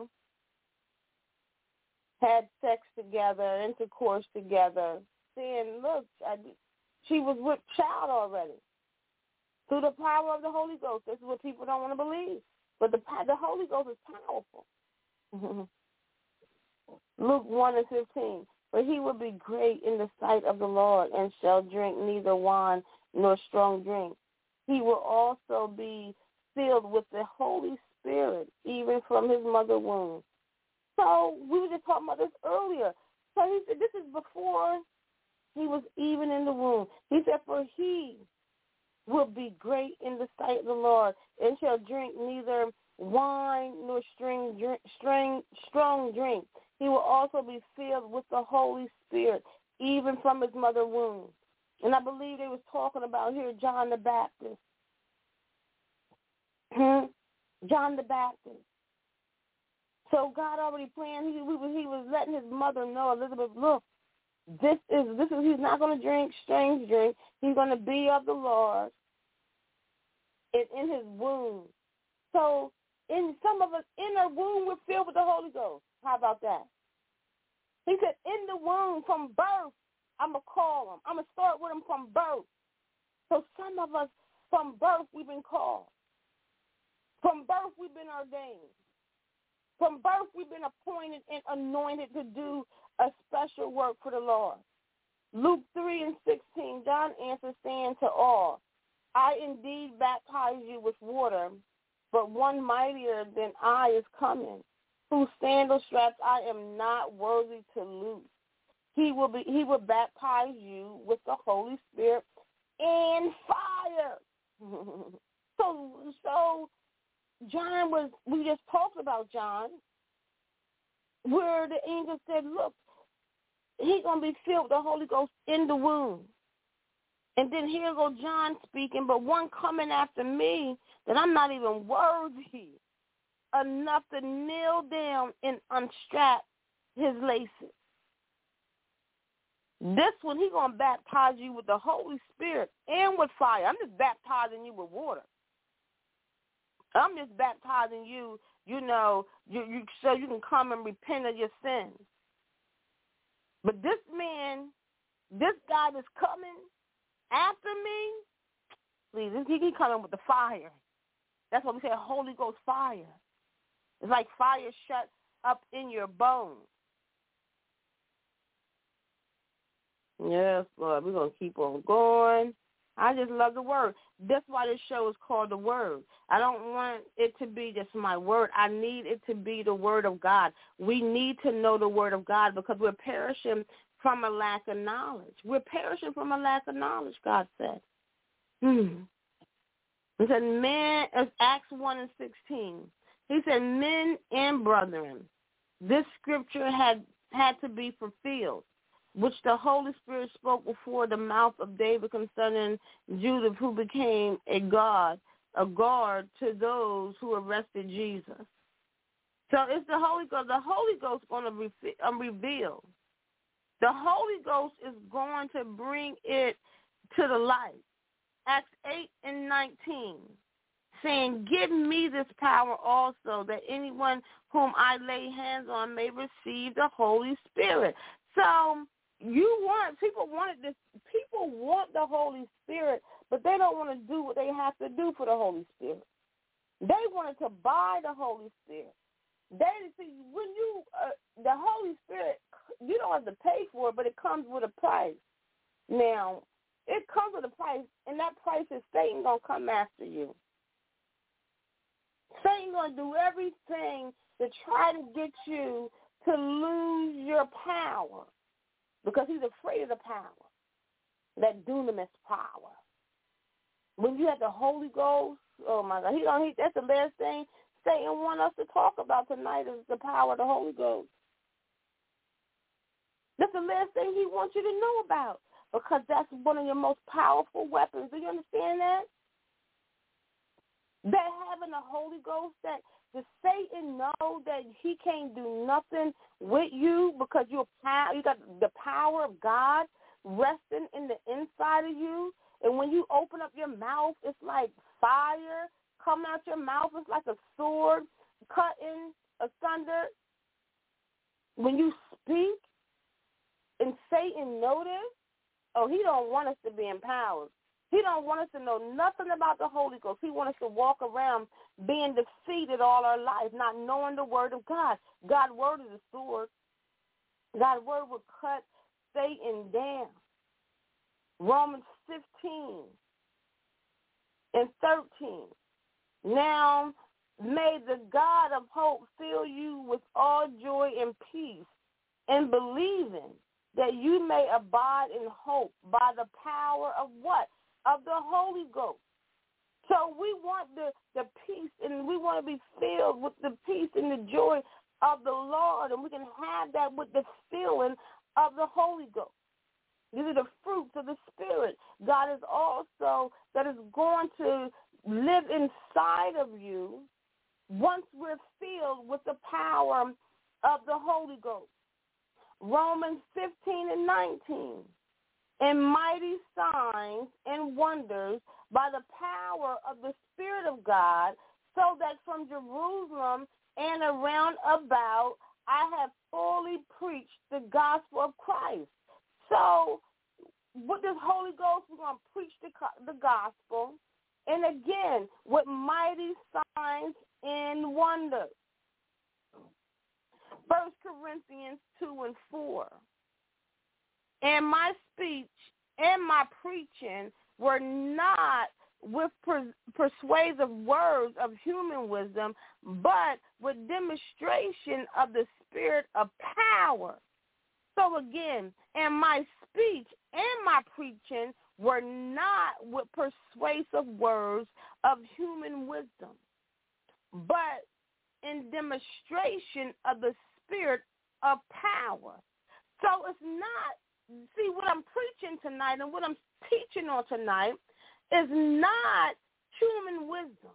had sex together, intercourse together, saying, look, I, she was with child already. Through the power of the Holy Ghost. This is what people don't want to believe. But the the Holy Ghost is powerful. Luke one and fifteen. But he will be great in the sight of the Lord and shall drink neither wine nor strong drink. He will also be filled with the Holy Spirit, even from his mother's womb. So we were just talking about this earlier. So he said this is before he was even in the womb. He said, for he will be great in the sight of the Lord and shall drink neither wine nor string, drink, string, strong drink. He will also be filled with the Holy Spirit, even from his mother's womb. And I believe they was talking about here John the Baptist. John the Baptist. So God already planned. He, he, was, he was letting his mother know, Elizabeth, look, this is this is he's not going to drink strange drink. He's going to be of the Lord and in his womb. So in some of us, in our womb, we're filled with the Holy Ghost. How about that? He said, in the womb, from birth, I'm going to call him. I'm going to start with him from birth. So some of us, from birth, we've been called. From birth, we've been ordained. From birth, we've been appointed and anointed to do a special work for the Lord. Luke three and sixteen, John answered, saying to all, I indeed baptize you with water, but one mightier than I is coming, whose sandal straps I am not worthy to loose. He will be. He will baptize you with the Holy Spirit and fire. so, so John was. We just talked about John, where the angel said, "Look, he's gonna be filled with the Holy Ghost in the womb." And then here go John speaking, but one coming after me that I'm not even worthy enough to kneel down and unstrap his laces. This one, he's going to baptize you with the Holy Spirit and with fire. I'm just baptizing you with water. I'm just baptizing you, you know, you, you, so you can come and repent of your sins. But this man, this guy that's coming after me, please, he, he coming with the fire. That's what we say, Holy Ghost fire. It's like fire shut up in your bones. Yes, Lord, we're going to keep on going. I just love the word. That's why this show is called The Word. I don't want it to be just my word. I need it to be the word of God. We need to know the word of God because we're perishing from a lack of knowledge. We're perishing from a lack of knowledge, God said. Hmm. He said, men, as Acts one and sixteen. He said, men and brethren, this scripture had, had to be fulfilled, which the Holy Spirit spoke before the mouth of David concerning Judah, who became a God, a guard to those who arrested Jesus. So it's the Holy Ghost. The Holy Ghost is going to re- um, reveal. The Holy Ghost is going to bring it to the light. Acts eight and nineteen, saying, give me this power also, that anyone whom I lay hands on may receive the Holy Spirit. So you want, people wanted this, people want the Holy Spirit, but they don't want to do what they have to do for the Holy Spirit. They wanted to buy the Holy Spirit. They see when you uh, the Holy Spirit, you don't have to pay for it, but it comes with a price. Now, it comes with a price, and that price is Satan gonna come after you. Satan gonna do everything to try to get you to lose your power, because he's afraid of the power, that dunamis power. When you have the Holy Ghost, oh my God, he don't. He, that's the last thing Satan wants us to talk about tonight is the power of the Holy Ghost. That's the last thing he wants you to know about, because that's one of your most powerful weapons. Do you understand that? That having the Holy Ghost, that the Satan know that he can't do nothing with you because you're power, you got the power of God resting in the inside of you. And when you open up your mouth, it's like fire coming out your mouth. It's like a sword cutting asunder. When you speak and Satan notice, oh, he don't want us to be empowered. He don't want us to know nothing about the Holy Ghost. He wants us to walk around being defeated all our life, not knowing the word of God. God's word is a sword. God's word will cut Satan down. Romans fifteen and thirteen. Now may the God of hope fill you with all joy and peace in believing, that you may abide in hope by the power of what? Of the Holy Ghost. So we want the, the peace, and we want to be filled with the peace and the joy of the Lord, and we can have that with the filling of the Holy Ghost. These are the fruits of the Spirit. God is also, that is going to live inside of you once we're filled with the power of the Holy Ghost. Romans fifteen and nineteen. And mighty signs and wonders by the power of the Spirit of God, so that from Jerusalem and around about I have fully preached the gospel of Christ. So with this Holy Ghost, we're going to preach the, the gospel, and again, with mighty signs and wonders. First Corinthians two and four. And my speech and my preaching were not with per- persuasive words of human wisdom, but with demonstration of the Spirit of power. So again, and my speech and my preaching were not with persuasive words of human wisdom, but in demonstration of the Spirit of power. So it's not, see, what I'm preaching tonight and what I'm teaching on tonight is not human wisdom.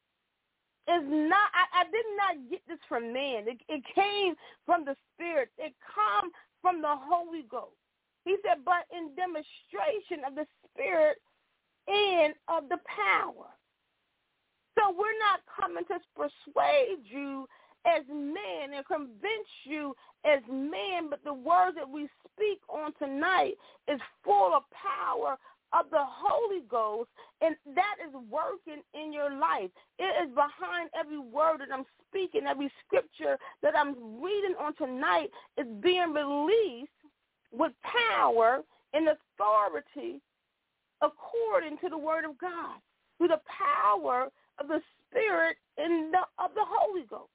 It's not, I, I did not get this from man. It, it came from the Spirit. It comes from the Holy Ghost. He said, but in demonstration of the Spirit and of the power. So we're not coming to persuade you as men and convince you as men, but the word that we speak on tonight is full of power of the Holy Ghost, and that is working in your life. It is behind every word that I'm speaking, every scripture that I'm reading on tonight is being released with power and authority according to the word of God, through the power of the Spirit and the, of the Holy Ghost.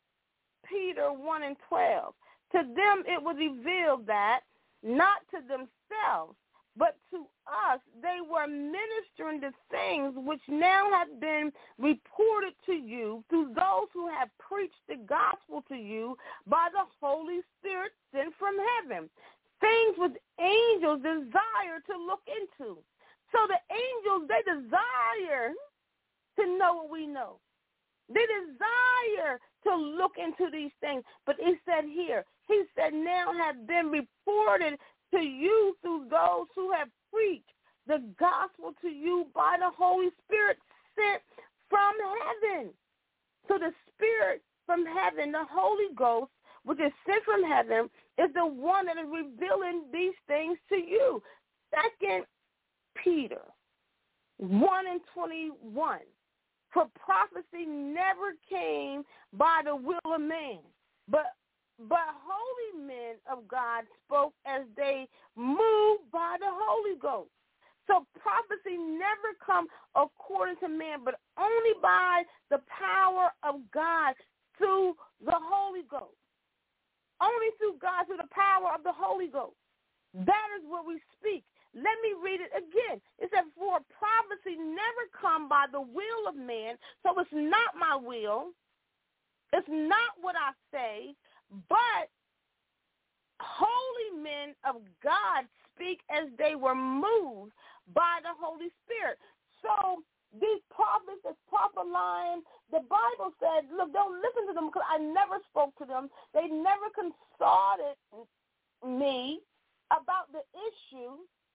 Peter one and twelve. To them it was revealed that, not to themselves, but to us they were ministering the things which now have been reported to you through those who have preached the gospel to you by the Holy Spirit sent from heaven, things which angels desire to look into. So the angels, they desire to know what we know. They desire to look into these things. But he said here, he said now have been reported to you through those who have preached the gospel to you by the Holy Spirit sent from heaven. So the Spirit from heaven, the Holy Ghost, which is sent from heaven, is the one that is revealing these things to you. Second Peter one and twenty-one. For prophecy never came by the will of man, but but holy men of God spoke as they moved by the Holy Ghost. So prophecy never come according to man, but only by the power of God through the Holy Ghost. Only through God, through the power of the Holy Ghost. That is what we speak. Let me read it again. It said, for prophecy never come by the will of man, so it's not my will. It's not what I say, but holy men of God speak as they were moved by the Holy Spirit. So these prophets that's prophesying, the Bible said, look, don't listen to them because I never spoke to them. They never consulted me about the issue.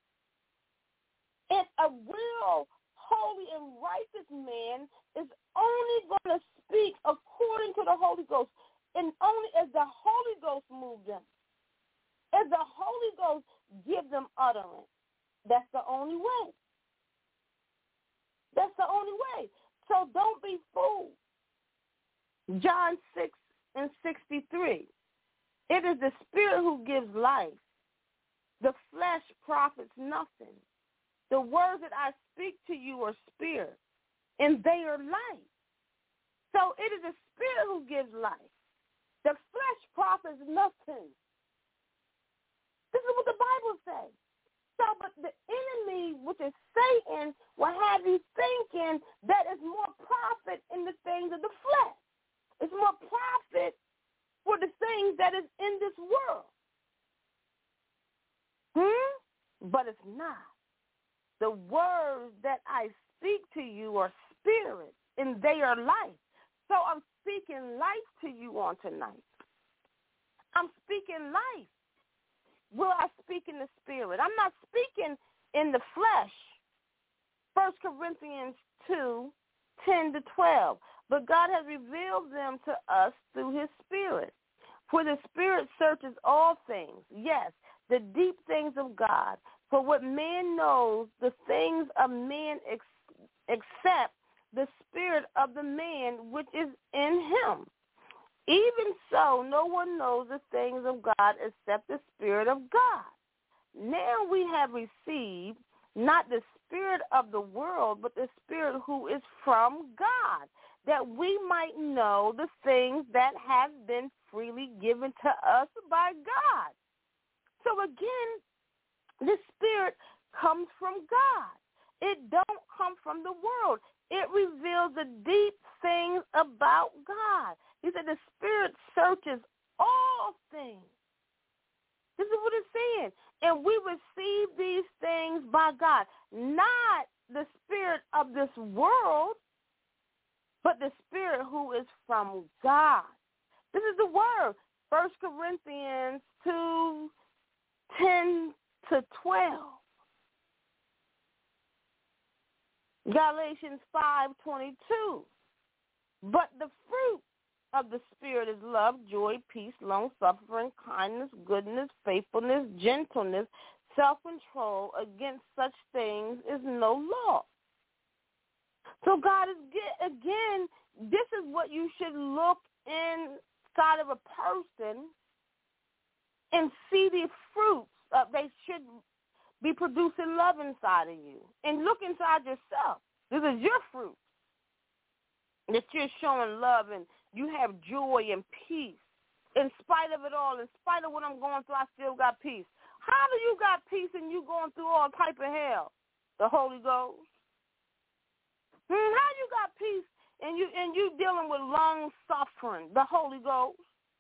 If a real, holy, and righteous man is only going to speak according to the Holy Ghost, and only as the Holy Ghost moves them, as the Holy Ghost give them utterance. That's the only way. That's the only way. So don't be fooled. John six and sixty-three. It is the Spirit who gives life. The flesh profits nothing. The words that I speak to you are spirit, and they are life. So it is the Spirit who gives life. The flesh profits nothing. This is what the Bible says. So, but the enemy, which is Satan, will have you thinking that it's more profit in the things of the flesh. It's more profit for the things that is in this world. Hmm? But it's not. The words that I speak to you are spirit, and they are life. So I'm speaking life to you on tonight. I'm speaking life. Will I speak in the spirit? I'm not speaking in the flesh. First Corinthians two, ten to twelve. But God has revealed them to us through his Spirit. For the Spirit searches all things, yes, the deep things of God. For what man knows, the things of man ex- except the spirit of the man which is in him. Even so, no one knows the things of God except the Spirit of God. Now we have received not the spirit of the world, but the Spirit who is from God, that we might know the things that have been freely given to us by God. So again, the Spirit comes from God. It don't come from the world. It reveals the deep things about God. He said the Spirit searches all things. This is what it's saying. And we receive these things by God, not the spirit of this world, but the Spirit who is from God. This is the word, First Corinthians two, ten to twelve. Galatians five, twenty-two. But the fruit of the Spirit is love, joy, peace, long-suffering, kindness, goodness, faithfulness, gentleness, self-control. Against such things is no law. So God is, again, this is what you should look inside of a person and see the fruits. Uh, they should be producing love inside of you. And look inside yourself. This is your fruit. That you're showing love and you have joy and peace. In spite of it all, in spite of what I'm going through, I still got peace. How do you got peace and you going through all type of hell? The Holy Ghost. Hmm, how you got peace and you and you dealing with long suffering? The Holy Ghost.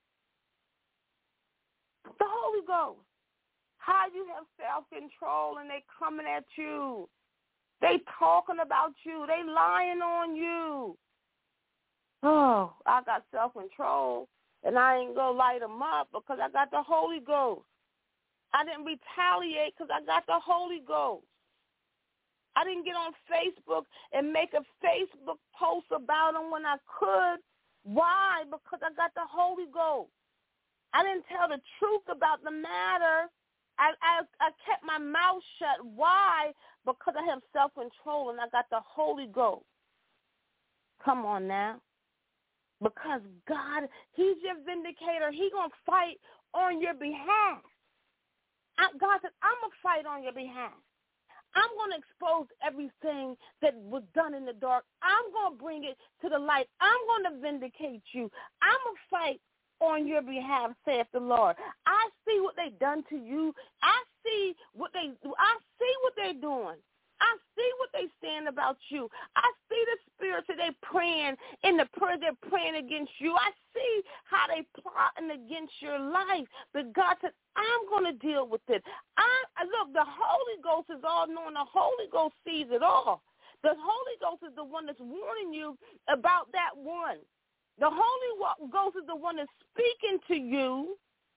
The Holy Ghost. How you have self-control and they coming at you. They talking about you. They lying on you. Oh, I got self-control, and I ain't going to light them up because I got the Holy Ghost. I didn't retaliate because I got the Holy Ghost. I didn't get on Facebook and make a Facebook post about them when I could. Why? Because I got the Holy Ghost. I didn't tell the truth about the matter. I, I, I kept my mouth shut. Why? Because I have self-control and I got the Holy Ghost. Come on now. Because God, he's your vindicator. He's going to fight on your behalf. I, God said, I'm going to fight on your behalf. I'm going to expose everything that was done in the dark. I'm going to bring it to the light. I'm going to vindicate you. I'm going to fight on your behalf, saith the Lord. I see what they've done to you. I see what they I see what they're doing. I see what they saying about you. I see the spirits that they're praying in the prayer they're praying against you. I see how they plotting against your life. But God said, I'm going to deal with it. I Look, the Holy Ghost is all knowing. The Holy Ghost sees it all. The Holy Ghost is the one that's warning you about that one. The Holy Ghost is the one that's speaking to you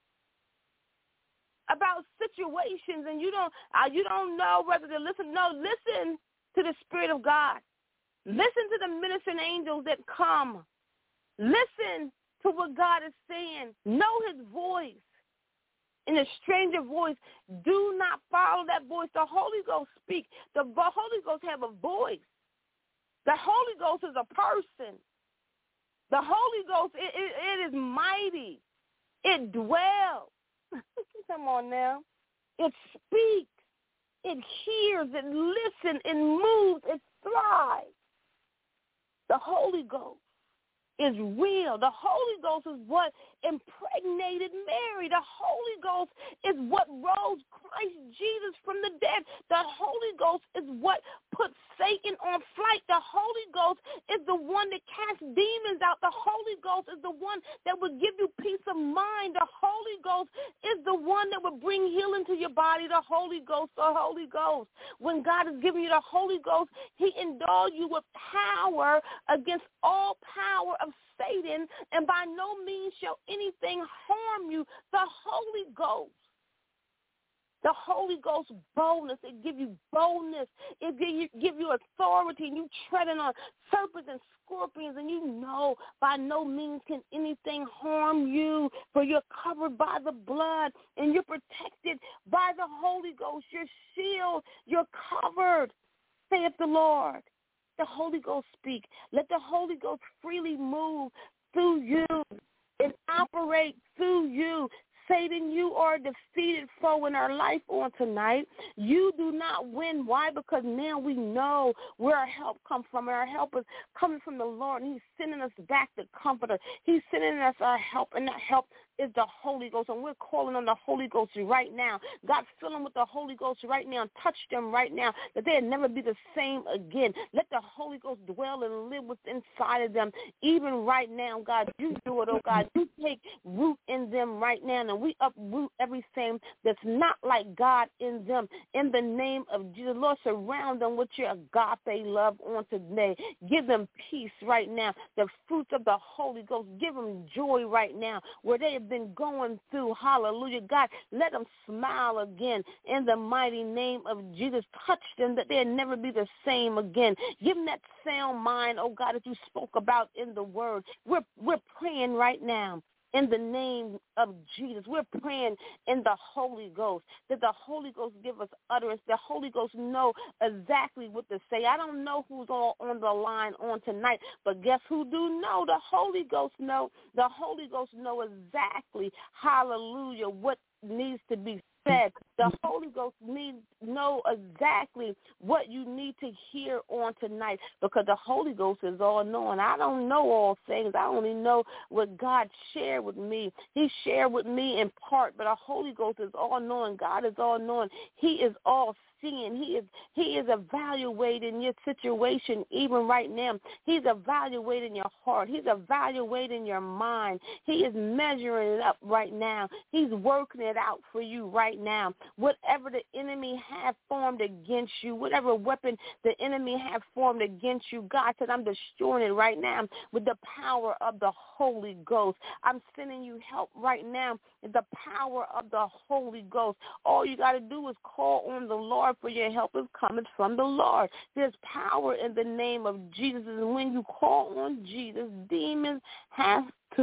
about situations, and you don't uh, you don't know whether to listen. No, listen to the Spirit of God. Listen to the ministering angels that come. Listen to what God is saying. Know his voice. In a stranger voice, do not follow that voice. The Holy Ghost speaks. The Holy Ghost have a voice. The Holy Ghost is a person. The Holy Ghost, it, it, it is mighty. It dwells. Come on now. It speaks. It hears. It listens. It moves. It thrives. The Holy Ghost is real. The Holy Ghost is what impregnated Mary. The Holy Ghost is what rose Christ Jesus from the dead. The Holy Ghost is what put Satan on flight. The Holy Ghost is the one that casts demons out. The Holy Ghost is the one that would give you peace of mind. The Holy Ghost is the one that would bring healing to your body. The Holy Ghost, the Holy Ghost. When God is giving you the Holy Ghost, he endowed you with power against all power of Satan, and by no means shall anything harm you. The Holy Ghost. The Holy Ghost boldness. It give you boldness. It give you, give you authority, and you treading on serpents and scorpions, and you know by no means can anything harm you, for you're covered by the blood, and you're protected by the Holy Ghost. Your shield, you're covered, saith the Lord. The Holy Ghost speak. Let the Holy Ghost freely move through you and operate through you. Satan, you are a defeated foe in our life on tonight. You do not win. Why? Because now we know where our help comes from. And our help is coming from the Lord. And he's sending us back the Comforter. He's sending us our help, and that help is the Holy Ghost. And we're calling on the Holy Ghost right now. God, fill them with the Holy Ghost right now and touch them right now, that they'll never be the same again. Let the Holy Ghost dwell and live within inside of them, even right now. God, you do it, oh God. You take root in them right now, and we uproot everything that's not like God in them. In the name of Jesus, Lord, surround them with your agape love on today. Give them peace right now. The fruits of the Holy Ghost, give them joy right now where they have been going through. Hallelujah. God, let them smile again in the mighty name of Jesus. Touch them that they'll never be the same again. Give them that sound mind, oh God, that you spoke about in the word. We're, we're praying right now in the name of Jesus. We're praying in the Holy Ghost, that the Holy Ghost give us utterance. The Holy Ghost know exactly what to say. I don't know who's all on the line on tonight, but guess who do know? The Holy Ghost know. The Holy Ghost know exactly, hallelujah, what needs to be said. The Holy Ghost needs know exactly what you need to hear on tonight, because the Holy Ghost is all knowing. I don't know all things. I only know what God shared with me. He shared with me in part, but the Holy Ghost is all knowing. God is all knowing. He is all seeing. He is he is evaluating your situation even right now. He's evaluating your heart. He's evaluating your mind. He is measuring it up right now. He's working it out for you right now. Whatever the enemy have formed against you, whatever weapon the enemy have formed against you, God said, I'm destroying it right now with the power of the Holy Ghost. I'm sending you help right now in the power of the Holy Ghost. All you got to do is call on the Lord, for your help is coming from the Lord. There's power in the name of Jesus, and when you call on Jesus, demons have to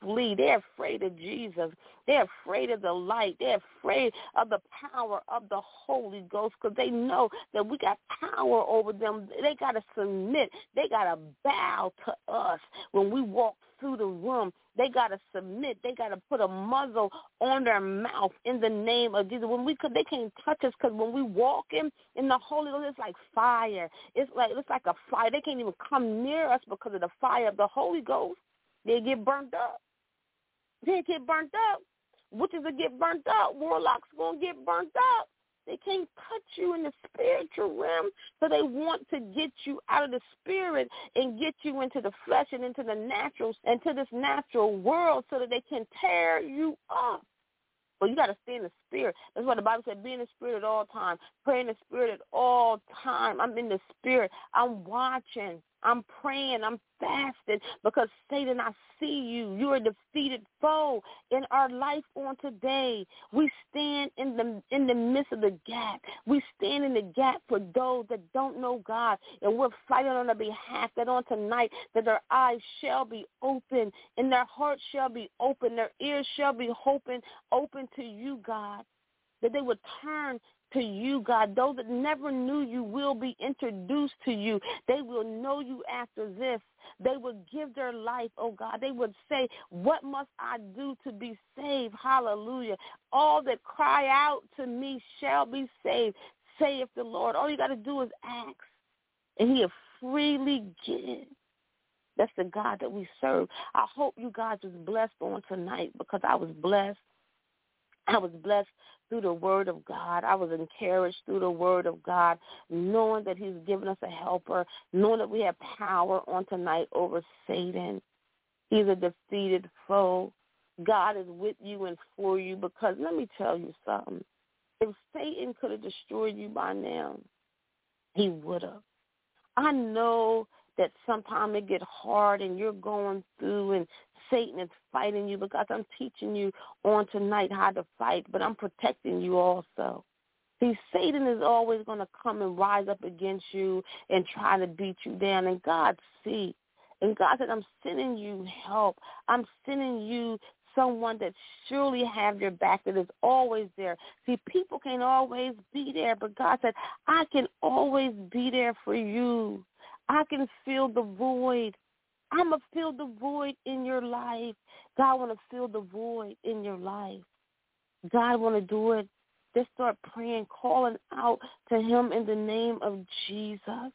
flee. They're afraid of Jesus. They're afraid of the light. They're afraid of the power of the Holy Ghost because they know that we got power over them. They got to submit. They got to bow to us when we walk through the room. They got to submit. They got to put a muzzle on their mouth in the name of Jesus. When we could, they can't touch us because when we walk in, in the Holy Ghost, it's like fire. It's like it's like a fire. They can't even come near us because of the fire of the Holy Ghost. They get burnt up. They get burnt up. Witches will get burnt up. Warlocks going to get burnt up. They can't touch you in the spiritual realm, so they want to get you out of the spirit and get you into the flesh and into the natural, into this natural world so that they can tear you up. But you got to stay in the spirit. That's why the Bible said, be in the spirit at all times. Pray in the spirit at all time. I'm in the spirit. I'm watching. I'm praying. I'm fasting because, Satan, I see you. You're a defeated foe in our life on today. We stand in the in the midst of the gap. We stand in the gap for those that don't know God, and we're fighting on their behalf that on tonight that their eyes shall be open and their hearts shall be open, their ears shall be open, open to you, God, that they would turn to you, God. Those that never knew you will be introduced to you. They will know you after this. They would give their life, oh God. They would say, what must I do to be saved? Hallelujah. All that cry out to me shall be saved, saith the Lord. All you got to do is ask, and he'll freely give. That's the God that we serve. I hope you guys was blessed on tonight because I was blessed. I was blessed through the word of God. I was encouraged through the word of God, knowing that he's given us a helper, knowing that we have power on tonight over Satan. He's a defeated foe. God is with you and for you because let me tell you something. If Satan could have destroyed you by now, he would have. I know that sometimes it get hard and you're going through and Satan is fighting you because I'm teaching you on tonight how to fight, but I'm protecting you also. See, Satan is always going to come and rise up against you and try to beat you down, and God see. And God said, I'm sending you help. I'm sending you someone that surely have your back, that is always there. See, people can't always be there, but God said, I can always be there for you. I can fill the void. I'm going to fill the void in your life. God want to fill the void in your life. God want to do it. Just start praying, calling out to him in the name of Jesus.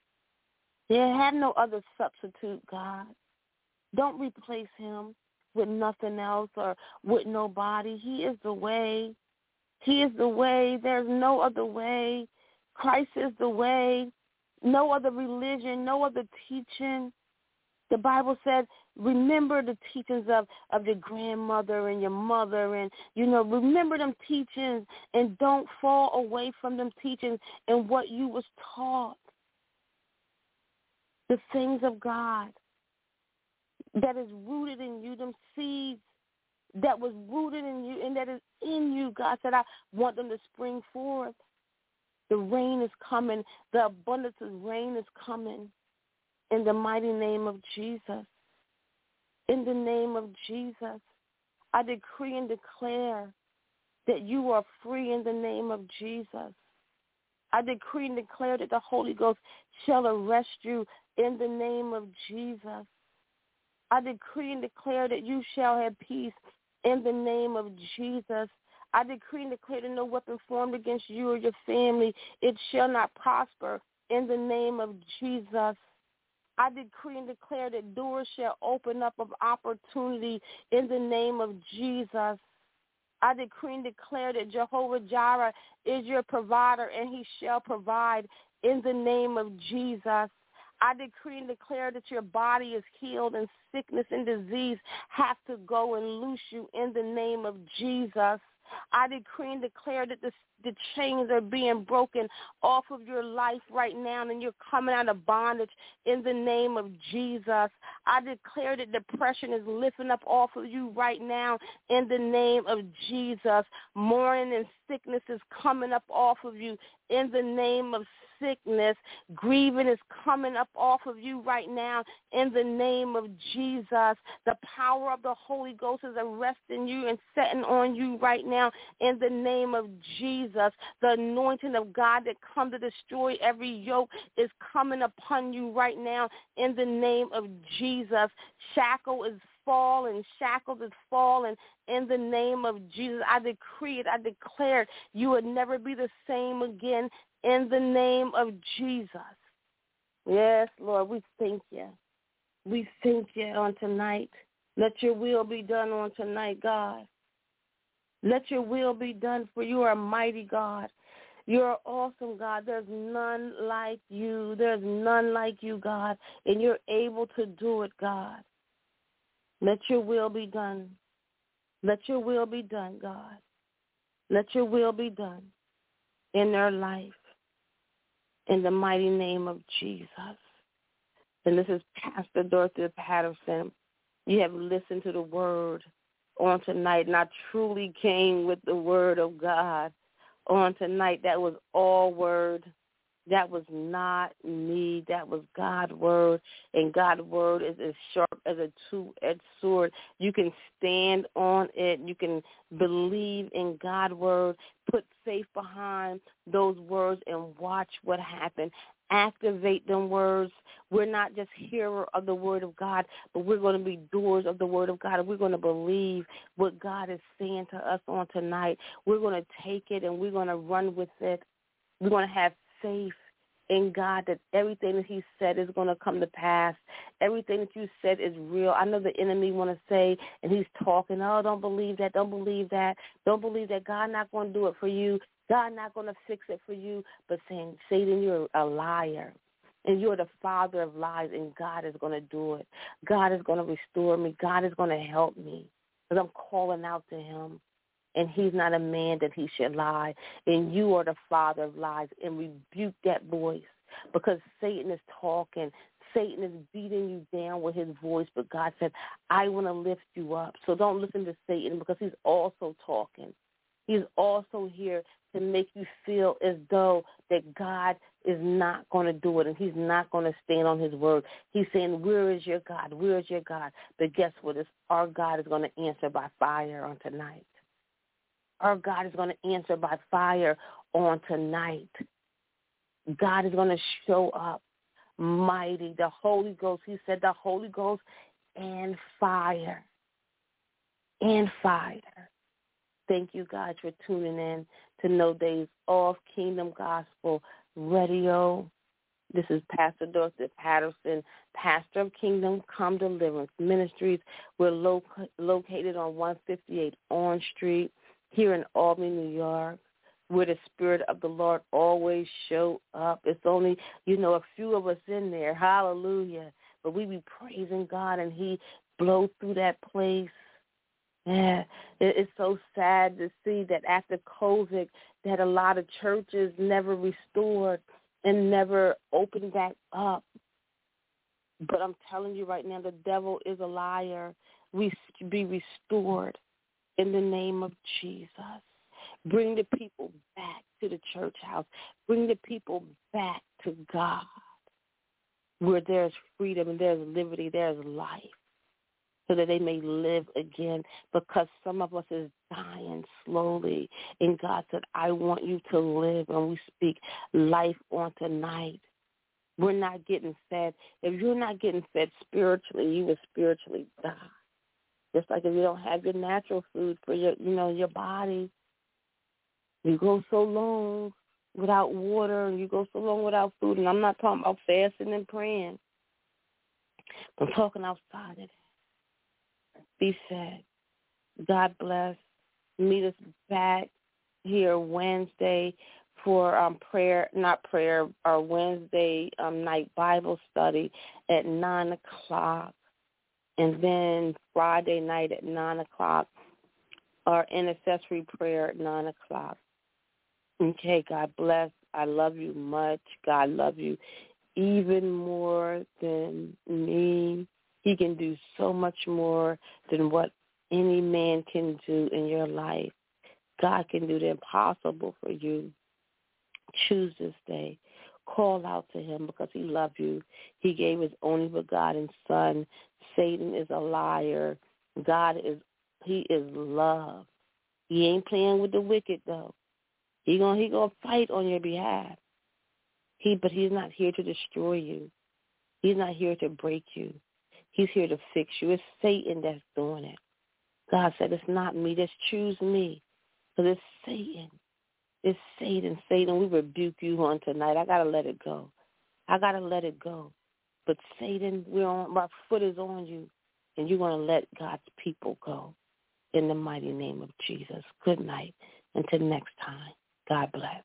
There have no other substitute, God. Don't replace him with nothing else or with nobody. He is the way. He is the way. There's no other way. Christ is the way. No other religion, no other teaching. The Bible said, remember the teachings of, of your grandmother and your mother, and, you know, remember them teachings and don't fall away from them teachings and what you was taught. The things of God that is rooted in you, them seeds that was rooted in you and that is in you. God said, I want them to spring forth. The rain is coming. The abundance of rain is coming in the mighty name of Jesus. In the name of Jesus, I decree and declare that you are free in the name of Jesus. I decree and declare that the Holy Ghost shall arrest you in the name of Jesus. I decree and declare that you shall have peace in the name of Jesus. I decree and declare that no weapon formed against you or your family, it shall not prosper in the name of Jesus. I decree and declare that doors shall open up of opportunity in the name of Jesus. I decree and declare that Jehovah Jireh is your provider and he shall provide in the name of Jesus. I decree and declare that your body is healed and sickness and disease have to go and loose you in the name of Jesus. I decree and declare that the the chains are being broken off of your life right now, and you're coming out of bondage in the name of Jesus. I declare that depression is lifting up off of you right now in the name of Jesus. Mourning and sickness is coming up off of you in the name of sickness. Grieving is coming up off of you right now in the name of Jesus. The power of the Holy Ghost is arresting you and setting on you right now in the name of Jesus. The anointing of God that comes to destroy every yoke is coming upon you right now in the name of Jesus. Shackle is falling, shackles is falling in the name of Jesus. I decree it, I declare it. You would never be the same again in the name of Jesus. Yes, Lord, we thank you. We thank you on tonight. Let your will be done on tonight, God. Let your will be done, for you are a mighty God. You're an awesome God. There's none like you. There's none like you, God, and you're able to do it, God. Let your will be done. Let your will be done, God. Let your will be done in their life in the mighty name of Jesus. And this is Pastor Dorothy Patterson. You have listened to the word on tonight, and I truly came with the word of God on tonight. That was all word. That was not me. That was God's word. And God's word is as sharp as a two-edged sword. You can stand on it. You can believe in God's word. Put faith behind those words and watch what happens. Activate them words. We're not just hearers of the word of God, but we're going to be doers of the word of God, and we're going to believe what God is saying to us on tonight. We're going to take it, and we're going to run with it. We're going to have faith in God that everything that he said is going to come to pass. Everything that you said is real. I know the enemy want to say, and he's talking, oh, don't believe that, don't believe that, don't believe that. God not going to do it for you. God not going to fix it for you. But saying, Satan, you're a liar, and you're the father of lies, and God is going to do it. God is going to restore me. God is going to help me because I'm calling out to him. And he's not a man that he should lie. And you are the father of lies. And rebuke that voice, because Satan is talking. Satan is beating you down with his voice. But God said, I want to lift you up. So don't listen to Satan, because he's also talking. He's also here to make you feel as though that God is not going to do it, and he's not going to stand on his word. He's saying, where is your God? Where is your God? But guess what? It's, our God is going to answer by fire on tonight. Our God is going to answer by fire on tonight. God is going to show up mighty. The Holy Ghost, he said the Holy Ghost and fire. And fire. Thank you, God, for tuning in to No Days Off Kingdom Gospel Radio. This is Pastor Dorothy Patterson, pastor of Kingdom Come Deliverance Ministries. We're lo- located on one fifty-eight Orange Street, here in Albany, New York, where the Spirit of the Lord always show up. It's only, you know, a few of us in there. Hallelujah. But we be praising God, and he blows through that place. Yeah, it's so sad to see that after COVID that a lot of churches never restored and never opened back up. But I'm telling you right now, the devil is a liar. We be restored in the name of Jesus. Bring the people back to the church house. Bring the people back to God, where there's freedom and there's liberty, there's life, so that they may live again, because some of us is dying slowly. And God said, I want you to live, and we speak life on tonight. We're not getting fed. If you're not getting fed spiritually, you will spiritually die. Just like if you don't have your natural food for your, you know, your body, you go so long without water, and you go so long without food. And I'm not talking about fasting and praying. I'm talking outside of it. Be fed. God bless. Meet us back here Wednesday for um, prayer, not prayer, our Wednesday um, night Bible study at nine o'clock. And then Friday night at nine o'clock, our intercessory prayer at nine o'clock. Okay, God bless. I love you much. God love you even more than me. He can do so much more than what any man can do in your life. God can do the impossible for you. Choose this day. Call out to him because he loved you. He gave his only begotten son. Satan is a liar. God is, he is love. He ain't playing with the wicked, though. He gonna, he gonna fight on your behalf. He, but he's not here to destroy you. He's not here to break you. He's here to fix you. It's Satan that's doing it. God said, it's not me. Just choose me. Because it's Satan. It's Satan. Satan, we rebuke you on tonight. I got to let it go. I got to let it go. But Satan, we're on, my foot is on you, and you're going to let God's people go in the mighty name of Jesus. Good night. Until next time, God bless.